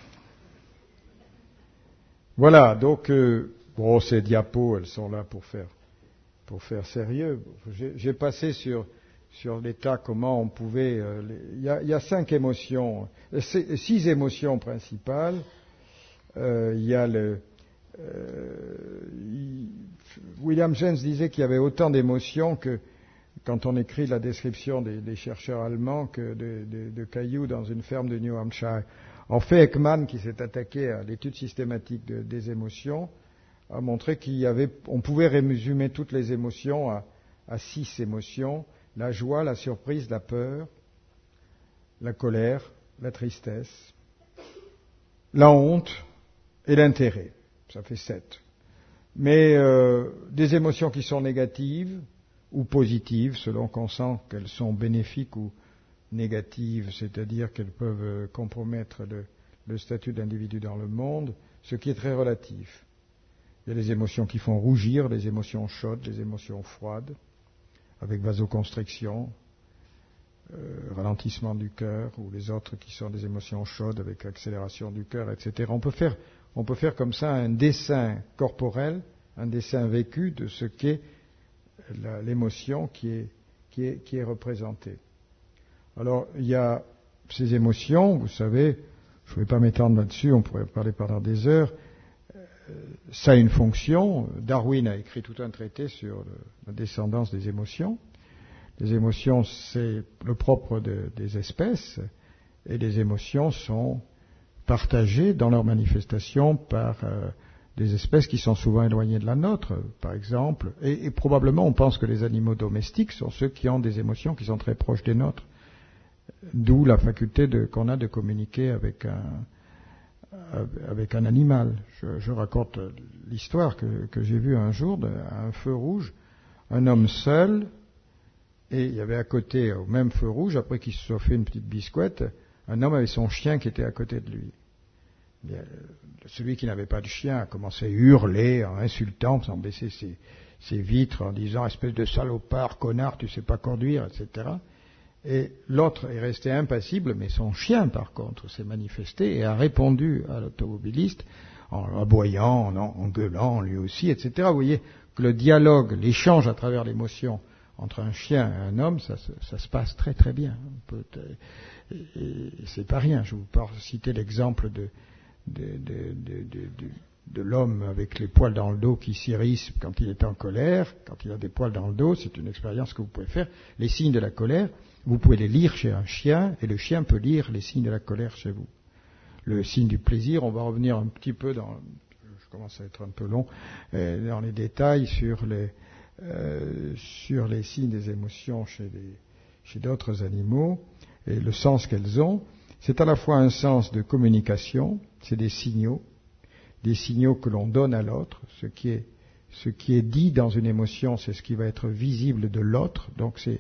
Voilà, donc, euh, bon, ces diapos, elles sont là pour faire pour faire sérieux. J'ai, j'ai passé sur, sur l'état, comment on pouvait... Euh, les, il, y a, il y a cinq émotions, six émotions principales. Euh, il y a le... Euh, il, William James disait qu'il y avait autant d'émotions que, quand on écrit la description des, des chercheurs allemands, que de, de, de cailloux dans une ferme de New Hampshire. En fait, Ekman, qui s'est attaqué à l'étude systématique de, des émotions, a montré qu'il y avait, on pouvait résumer toutes les émotions à, à six émotions: la joie, la surprise, la peur, la colère, la tristesse, la honte et l'intérêt. Ça fait sept. Mais euh, des émotions qui sont négatives ou positives, selon qu'on sent qu'elles sont bénéfiques ou négatives, c'est-à-dire qu'elles peuvent compromettre le, le statut d'individu dans le monde, ce qui est très relatif. Il y a les émotions qui font rougir, les émotions chaudes, les émotions froides, avec vasoconstriction, euh, ralentissement du cœur, ou les autres qui sont des émotions chaudes avec accélération du cœur, et cetera. On peut faire, on peut faire comme ça un dessin corporel, un dessin vécu de ce qu'est la, l'émotion qui est, qui est, qui est représentée. Alors, il y a ces émotions, vous savez, je ne vais pas m'étendre là-dessus, on pourrait parler pendant des heures. Ça a une fonction. Darwin a écrit tout un traité sur le, la descendance des émotions. Les émotions, c'est le propre de, des espèces, et les émotions sont partagés dans leur manifestation par euh, des espèces qui sont souvent éloignées de la nôtre, par exemple, et, et probablement on pense que les animaux domestiques sont ceux qui ont des émotions qui sont très proches des nôtres, d'où la faculté de, qu'on a de communiquer avec un, avec un animal. Je, je raconte l'histoire que, que j'ai vue un jour de, à un feu rouge, un homme seul, et il y avait à côté, au même feu rouge, après qu'il se soit fait une petite biscotte, un homme avec son chien qui était à côté de lui. Bien, celui qui n'avait pas de chien a commencé à hurler en insultant, en faisant baisser ses, ses vitres, en disant « espèce de salopard, connard, tu sais pas conduire », et cetera. Et l'autre est resté impassible, mais son chien, par contre, s'est manifesté et a répondu à l'automobiliste en aboyant, en, en gueulant, lui aussi, et cetera. Vous voyez que le dialogue, l'échange à travers l'émotion entre un chien et un homme, ça, ça se passe très très bien. On peut, et, et c'est pas rien. Je vous parle, citer l'exemple de De, de, de, de, de, de l'homme avec les poils dans le dos qui s'irrisse quand il est en colère, quand il a des poils dans le dos, c'est une expérience que vous pouvez faire. Les signes de la colère, vous pouvez les lire chez un chien, et le chien peut lire les signes de la colère chez vous. Le signe du plaisir, on va revenir un petit peu dans, je commence à être un peu long, euh, dans les détails sur les, euh, sur les signes des émotions chez, les, chez d'autres animaux, et le sens qu'elles ont. C'est à la fois un sens de communication, c'est des signaux, des signaux que l'on donne à l'autre. Ce qui est, ce qui est dit dans une émotion, c'est ce qui va être visible de l'autre. Donc c'est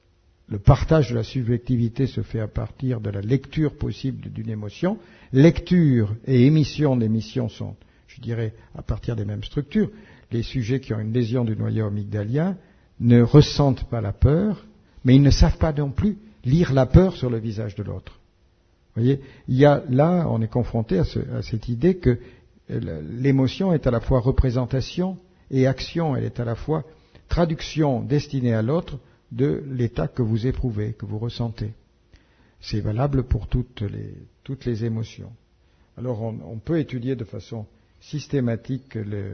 le partage de la subjectivité se fait à partir de la lecture possible d'une émotion. Lecture et émission d'émission sont, je dirais, à partir des mêmes structures. Les sujets qui ont une lésion du noyau amygdalien ne ressentent pas la peur, mais ils ne savent pas non plus lire la peur sur le visage de l'autre. Vous voyez, il y a, là, on est confronté à, ce, à cette idée que l'émotion est à la fois représentation et action. Elle est à la fois traduction destinée à l'autre de l'état que vous éprouvez, que vous ressentez. C'est valable pour toutes les, toutes les émotions. Alors, on, on peut étudier de façon systématique les,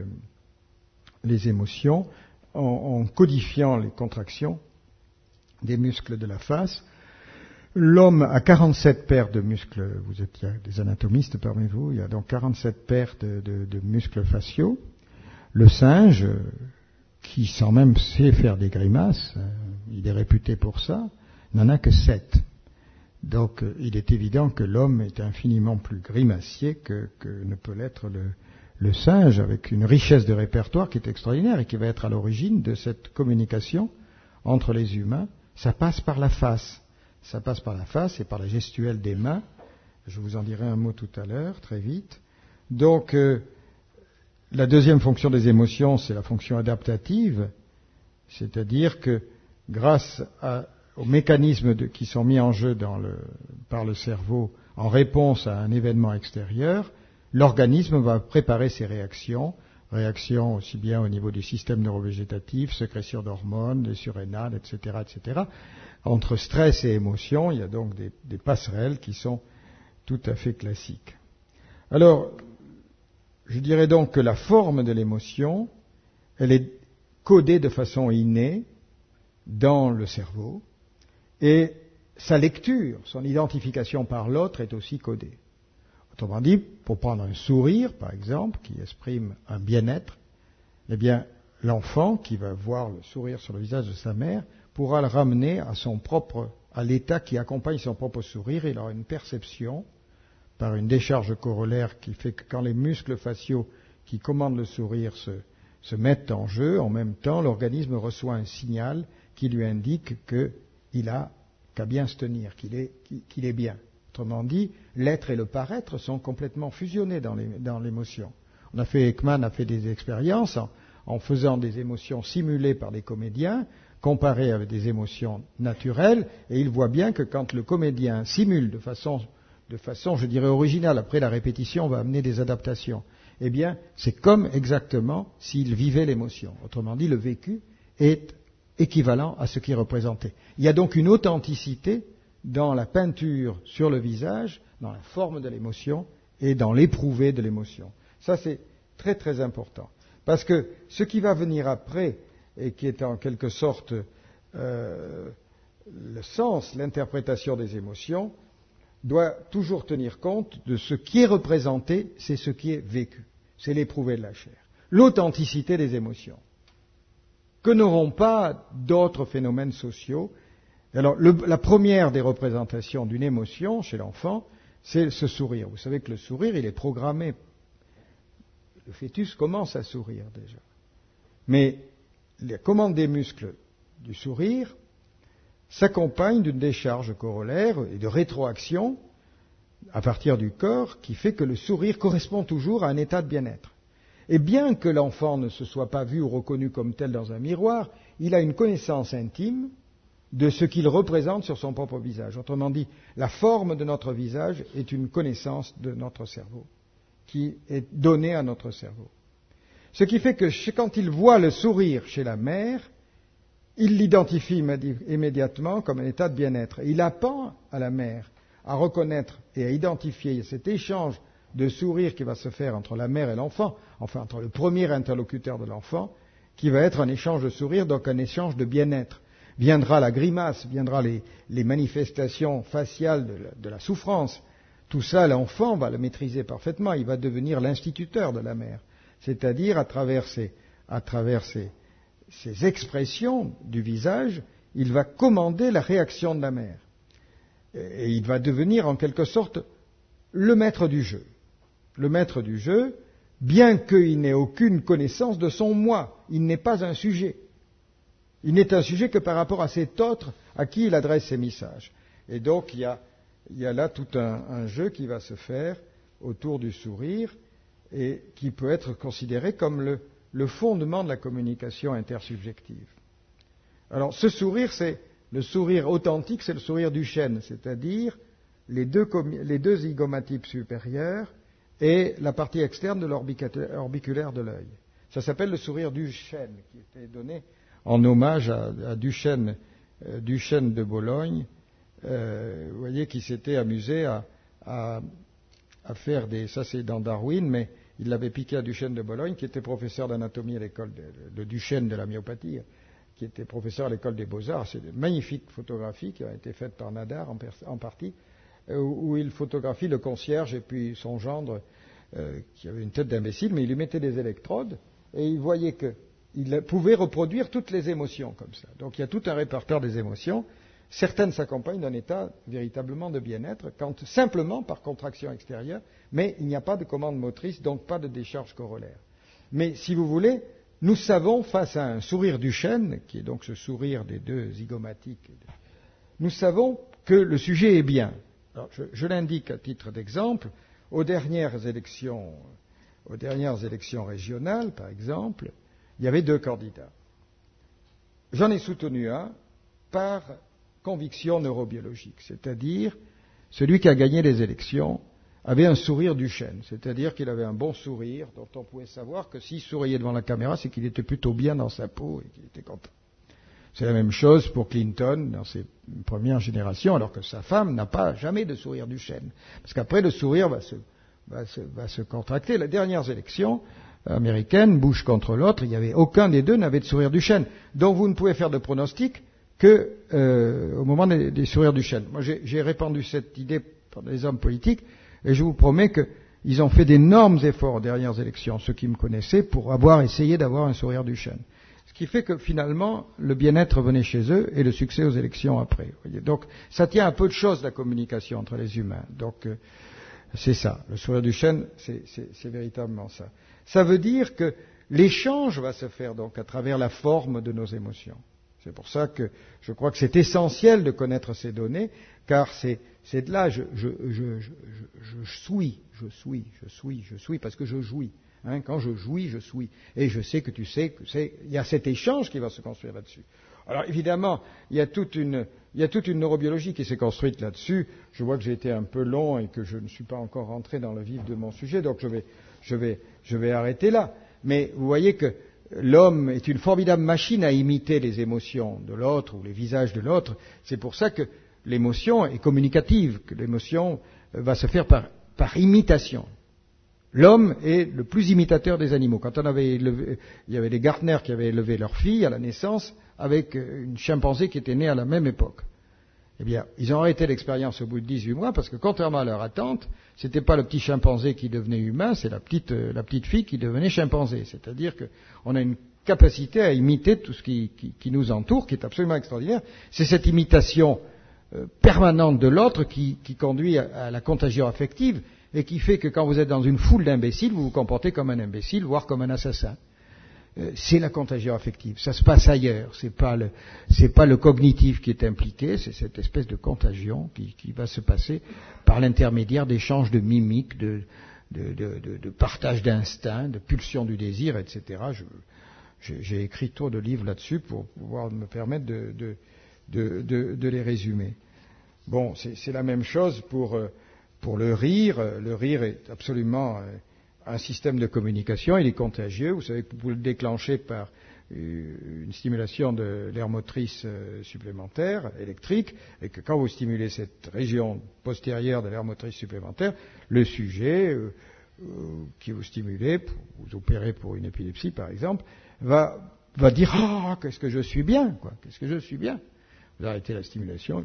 les émotions en, en codifiant les contractions des muscles de la face. L'homme a quarante-sept paires de muscles, vous êtes, il y a des anatomistes parmi vous, il y a donc quarante-sept paires de, de, de muscles faciaux. Le singe, qui sans même sait faire des grimaces, il est réputé pour ça, n'en a que sept. Donc il est évident que l'homme est infiniment plus grimacier que, que ne peut l'être le, le singe, avec une richesse de répertoire qui est extraordinaire et qui va être à l'origine de cette communication entre les humains. Ça passe par la face. Ça passe par la face et par la gestuelle des mains. Je vous en dirai un mot tout à l'heure, très vite. Donc, euh, la deuxième fonction des émotions, c'est la fonction adaptative, c'est-à-dire que grâce à, aux mécanismes de, qui sont mis en jeu dans le, par le cerveau en réponse à un événement extérieur, l'organisme va préparer ses réactions, réactions aussi bien au niveau du système neurovégétatif, sécrétion d'hormones, des surrénales, et cetera, et cetera. Entre stress et émotion, il y a donc des, des passerelles qui sont tout à fait classiques. Alors, je dirais donc que la forme de l'émotion, elle est codée de façon innée dans le cerveau, et sa lecture, son identification par l'autre est aussi codée. Autrement dit, pour prendre un sourire, par exemple, qui exprime un bien-être, eh bien, l'enfant qui va voir le sourire sur le visage de sa mère pourra le ramener à son propre, à l'état qui accompagne son propre sourire. Il aura une perception par une décharge corollaire qui fait que quand les muscles faciaux qui commandent le sourire se, se mettent en jeu, en même temps, l'organisme reçoit un signal qui lui indique qu'il a qu'à bien se tenir, qu'il est, qu'il est bien. Autrement dit, l'être et le paraître sont complètement fusionnés dans, les, dans l'émotion. On a fait, Ekman a fait des expériences en, en faisant des émotions simulées par des comédiens, comparées avec des émotions naturelles, et il voit bien que quand le comédien simule de façon, de façon, je dirais, originale, après la répétition va amener des adaptations, eh bien, c'est comme exactement s'il vivait l'émotion. Autrement dit, le vécu est équivalent à ce qui est représenté. Il y a donc une authenticité dans la peinture sur le visage, dans la forme de l'émotion et dans l'éprouvé de l'émotion. Ça, c'est très très important. Parce que ce qui va venir après, et qui est en quelque sorte euh, le sens, l'interprétation des émotions, doit toujours tenir compte de ce qui est représenté, c'est ce qui est vécu. C'est l'éprouvé de la chair. L'authenticité des émotions, que n'auront pas d'autres phénomènes sociaux. Alors, le, la première des représentations d'une émotion chez l'enfant, c'est ce sourire. Vous savez que le sourire, il est programmé. Le fœtus commence à sourire déjà. Mais la commande des muscles du sourire s'accompagne d'une décharge corollaire et de rétroaction à partir du corps qui fait que le sourire correspond toujours à un état de bien-être. Et bien que l'enfant ne se soit pas vu ou reconnu comme tel dans un miroir, il a une connaissance intime de ce qu'il représente sur son propre visage. Autrement dit, la forme de notre visage est une connaissance de notre cerveau, qui est donnée à notre cerveau. Ce qui fait que quand il voit le sourire chez la mère, il l'identifie immédiatement comme un état de bien-être. Il apprend à la mère à reconnaître et à identifier cet échange de sourire qui va se faire entre la mère et l'enfant, enfin entre le premier interlocuteur de l'enfant, qui va être un échange de sourire, donc un échange de bien-être. Viendra la grimace, viendra les, les manifestations faciales de la, de la souffrance. Tout ça, l'enfant va le maîtriser parfaitement. Il va devenir l'instituteur de la mère. C'est-à-dire, à travers ces, à travers ces, ces expressions du visage, il va commander la réaction de la mère. Et il va devenir, en quelque sorte, le maître du jeu. Le maître du jeu, bien qu'il n'ait aucune connaissance de son moi. Il n'est pas un sujet. Il n'est un sujet que par rapport à cet autre à qui il adresse ses messages. Et donc, il y a, il y a là tout un, un jeu qui va se faire autour du sourire et qui peut être considéré comme le, le fondement de la communication intersubjective. Alors, ce sourire, c'est le sourire authentique, c'est le sourire du chêne, c'est-à-dire les deux, les deux zygomatypes supérieurs et la partie externe de l'orbiculaire de l'œil. Ça s'appelle le sourire du chêne, qui était donné en hommage à, à Duchesne, euh, Duchesne de Bologne, euh, vous voyez, qui s'était amusé à, à, à faire des... Ça, c'est dans Darwin, mais il l'avait piqué à Duchesne de Bologne, qui était professeur d'anatomie à l'école de, de Duchesne de la myopathie, qui était professeur à l'école des Beaux-Arts. C'est de magnifiques photographies qui ont été faites par Nadar, en, en partie, euh, où, où il photographie le concierge et puis son gendre, euh, qui avait une tête d'imbécile, mais il lui mettait des électrodes, et il voyait que il pouvait reproduire toutes les émotions comme ça. Donc il y a tout un répertoire des émotions. Certaines s'accompagnent d'un état véritablement de bien-être, quand, simplement par contraction extérieure, mais il n'y a pas de commande motrice, donc pas de décharge corollaire. Mais si vous voulez, nous savons, face à un sourire du chêne, qui est donc ce sourire des deux zygomatiques, nous savons que le sujet est bien. Alors, je, je l'indique à titre d'exemple, aux dernières élections, aux dernières élections régionales, par exemple, il y avait deux candidats. J'en ai soutenu un par conviction neurobiologique, c'est-à-dire celui qui a gagné les élections avait un sourire du chêne, c'est-à-dire qu'il avait un bon sourire dont on pouvait savoir que s'il souriait devant la caméra, c'est qu'il était plutôt bien dans sa peau et qu'il était content. C'est la même chose pour Clinton dans ses premières générations, alors que sa femme n'a pas jamais de sourire du chêne, parce qu'après le sourire va se, va se, va se contracter. Les dernières élections américaine, Bush contre l'autre, il n'y avait aucun des deux n'avait de sourire du chêne. Donc vous ne pouvez faire de pronostic que euh, au moment des, des sourires du chêne. Moi j'ai, j'ai répandu cette idée par des hommes politiques et je vous promets qu'ils ont fait d'énormes efforts aux dernières élections, ceux qui me connaissaient, pour avoir essayé d'avoir un sourire du chêne. Ce qui fait que finalement le bien-être venait chez eux et le succès aux élections après. Vous voyez. Donc ça tient à peu de choses la communication entre les humains. Donc euh, c'est ça, le sourire du chêne, c'est, c'est, c'est véritablement ça. Ça veut dire que l'échange va se faire donc à travers la forme de nos émotions. C'est pour ça que je crois que c'est essentiel de connaître ces données, car c'est, c'est de là, je, je, je, je, je, je suis, je suis, je suis, je suis, parce que je jouis. Hein, quand je jouis, je suis. Et je sais que tu sais que c'est, il y a cet échange qui va se construire là-dessus. Alors évidemment, il y a toute une, il y a toute une neurobiologie qui s'est construite là-dessus. Je vois que j'ai été un peu long et que je ne suis pas encore rentré dans le vif de mon sujet, donc je vais, je vais, je vais arrêter là. Mais vous voyez que l'homme est une formidable machine à imiter les émotions de l'autre ou les visages de l'autre. C'est pour ça que l'émotion est communicative, que l'émotion va se faire par, par imitation. L'homme est le plus imitateur des animaux. Quand on avait élevé, il y avait des Gärtner qui avaient élevé leur fille à la naissance avec une chimpanzé qui était née à la même époque. Eh bien, ils ont arrêté l'expérience au bout de dix-huit mois parce que, contrairement à leur attente, c'était pas le petit chimpanzé qui devenait humain, c'est la petite, euh, la petite fille qui devenait chimpanzé. C'est-à-dire qu'on a une capacité à imiter tout ce qui, qui, qui nous entoure, qui est absolument extraordinaire. C'est cette imitation euh, permanente de l'autre qui, qui conduit à, à la contagion affective et qui fait que quand vous êtes dans une foule d'imbéciles, vous vous comportez comme un imbécile, voire comme un assassin. Euh, c'est la contagion affective. Ça se passe ailleurs. C'est pas le, c'est pas le cognitif qui est impliqué, c'est cette espèce de contagion qui, qui va se passer par l'intermédiaire d'échanges de mimiques, de, de, de, de, de partage d'instinct, de pulsion du désir, et cetera. Je, J'ai écrit trop de livres là-dessus pour pouvoir me permettre de, de, de, de, de les résumer. Bon, c'est la même chose pour, pour le rire. Le rire est absolument un système de communication. Il est contagieux. Vous savez que vous pouvez le déclencher par une stimulation de l'aire motrice supplémentaire, électrique, et que quand vous stimulez cette région postérieure de l'aire motrice supplémentaire, le sujet euh, qui vous stimulez, vous opérez pour une épilepsie par exemple, va, va dire « Ah, oh, qu'est-ce que je suis bien, quoi, qu'est-ce que je suis bien ». Vous arrêtez la stimulation,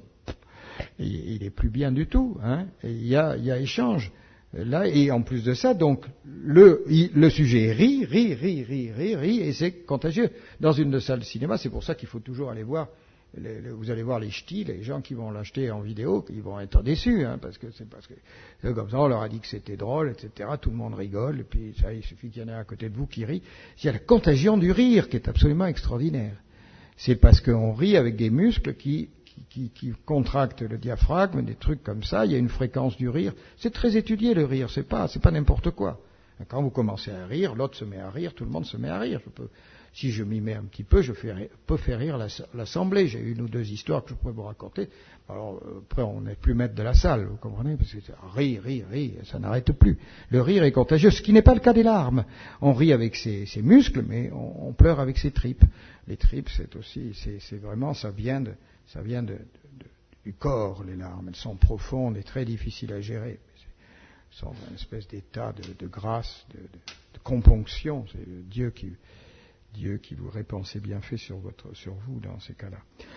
et il n'est plus bien du tout, hein, et il y a, il y a échange. Là, et en plus de ça, donc, le, le sujet rit, rit, rit, rit, rit, rit, et c'est contagieux. Dans une salle de cinéma, c'est pour ça qu'il faut toujours aller voir, les, les, vous allez voir les ch'tis, les gens qui vont l'acheter en vidéo, ils vont être déçus, hein, parce que c'est parce que, c'est comme ça, on leur a dit que c'était drôle, et cetera, tout le monde rigole, et puis ça, il suffit qu'il y en ait un à côté de vous qui rit. Il y a la contagion du rire, qui est absolument extraordinaire. C'est parce qu'on rit avec des muscles qui, Qui, qui contracte le diaphragme, des trucs comme ça, il y a une fréquence du rire. C'est très étudié le rire, c'est pas, c'est pas n'importe quoi. Quand vous commencez à rire, l'autre se met à rire, tout le monde se met à rire. Je peux, si je m'y mets un petit peu, je fais, peux faire rire l'assemblée. J'ai une ou deux histoires que je pourrais vous raconter. Alors après, on n'est plus maître de la salle, vous comprenez, parce que rire, rire, rire, ça n'arrête plus. Le rire est contagieux, ce qui n'est pas le cas des larmes. On rit avec ses, ses muscles, mais on, on pleure avec ses tripes. Les tripes, c'est aussi, c'est vraiment, ça vient de Ça vient de, de, de, du corps, les larmes. Elles sont profondes et très difficiles à gérer. Elles sont une espèce d'état de, de grâce, de, de, de componction. C'est Dieu qui, Dieu qui vous répand ses bienfaits sur, votre, sur vous dans ces cas-là.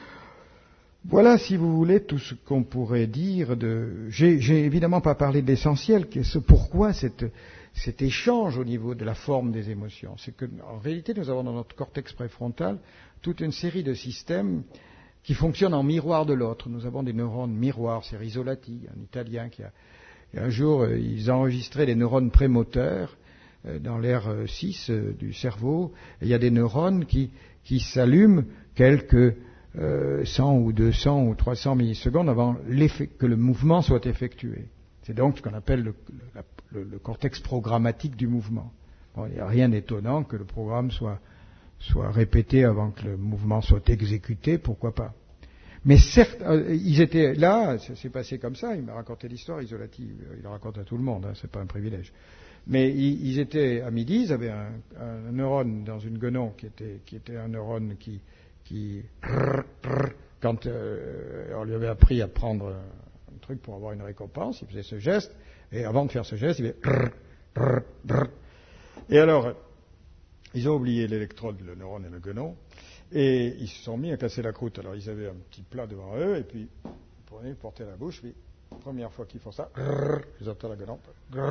Voilà, si vous voulez, tout ce qu'on pourrait dire de... J'ai, j'ai évidemment pas parlé de l'essentiel, qui est ce pourquoi cette, cet échange au niveau de la forme des émotions. C'est que, en réalité, nous avons dans notre cortex préfrontal toute une série de systèmes qui fonctionnent en miroir de l'autre. Nous avons des neurones miroirs, c'est Risolati, un Italien qui a... Et un jour, euh, ils enregistraient les neurones prémoteurs euh, dans l'aire euh, six euh, du cerveau. Et il y a des neurones qui, qui s'allument quelques euh, cent ou deux cents ou trois cents millisecondes avant que le mouvement soit effectué. C'est donc ce qu'on appelle le, le, le cortex programmatique du mouvement. Bon, il n'y a rien d'étonnant que le programme soit... soit répété avant que le mouvement soit exécuté, pourquoi pas. Mais certes, euh, ils étaient là, ça s'est passé comme ça, il m'a raconté l'histoire, Isolati, il le raconte à tout le monde, hein, c'est pas un privilège. Mais ils, ils étaient à midi, ils avaient un, un neurone dans une guenon qui était, qui était un neurone qui, qui quand euh, on lui avait appris à prendre un truc pour avoir une récompense, il faisait ce geste, et avant de faire ce geste, il faisait et alors, ils ont oublié l'électrode, le neurone et le guenon, et ils se sont mis à casser la croûte. Alors ils avaient un petit plat devant eux, et puis ils prenaient, ils portaient à la bouche, puis première fois qu'ils font ça, ils entendent la guenon.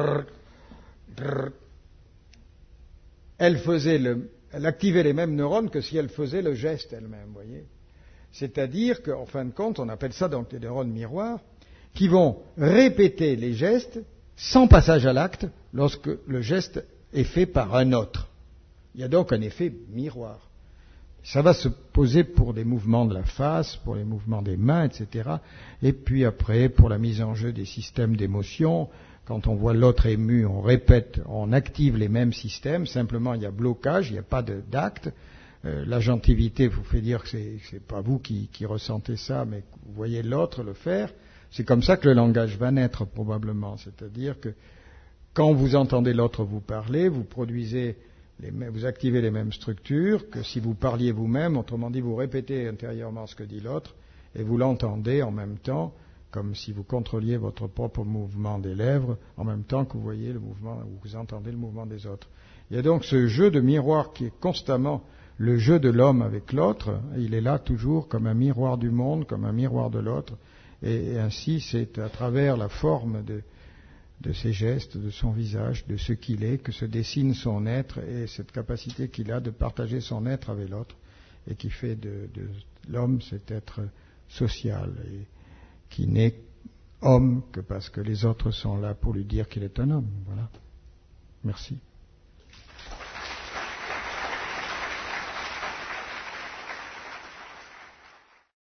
Elle faisait le, elle activait les mêmes neurones que si elle faisait le geste elle-même, vous voyez. C'est-à-dire qu'en fin de compte, on appelle ça donc des neurones miroirs, qui vont répéter les gestes sans passage à l'acte lorsque le geste est fait par un autre. Il y a donc un effet miroir. Ça va se poser pour des mouvements de la face, pour les mouvements des mains, et cetera. Et puis après, pour la mise en jeu des systèmes d'émotion, quand on voit l'autre ému, on répète, on active les mêmes systèmes, simplement il y a blocage, il n'y a pas de, d'acte. Euh, l'agentivité vous fait dire que c'est, c'est pas vous qui, qui ressentez ça, mais que vous voyez l'autre le faire. C'est comme ça que le langage va naître probablement. C'est-à-dire que quand vous entendez l'autre vous parler, vous produisez Les, vous activez les mêmes structures que si vous parliez vous-même, autrement dit, vous répétez intérieurement ce que dit l'autre, et vous l'entendez en même temps, comme si vous contrôliez votre propre mouvement des lèvres, en même temps que vous voyez le mouvement, ou vous entendez le mouvement des autres. Il y a donc ce jeu de miroir qui est constamment le jeu de l'homme avec l'autre, il est là toujours comme un miroir du monde, comme un miroir de l'autre, et, et ainsi c'est à travers la forme de, de ses gestes, de son visage, de ce qu'il est, que se dessine son être et cette capacité qu'il a de partager son être avec l'autre, et qui fait de, de l'homme cet être social, et qui n'est homme que parce que les autres sont là pour lui dire qu'il est un homme. Voilà. Merci.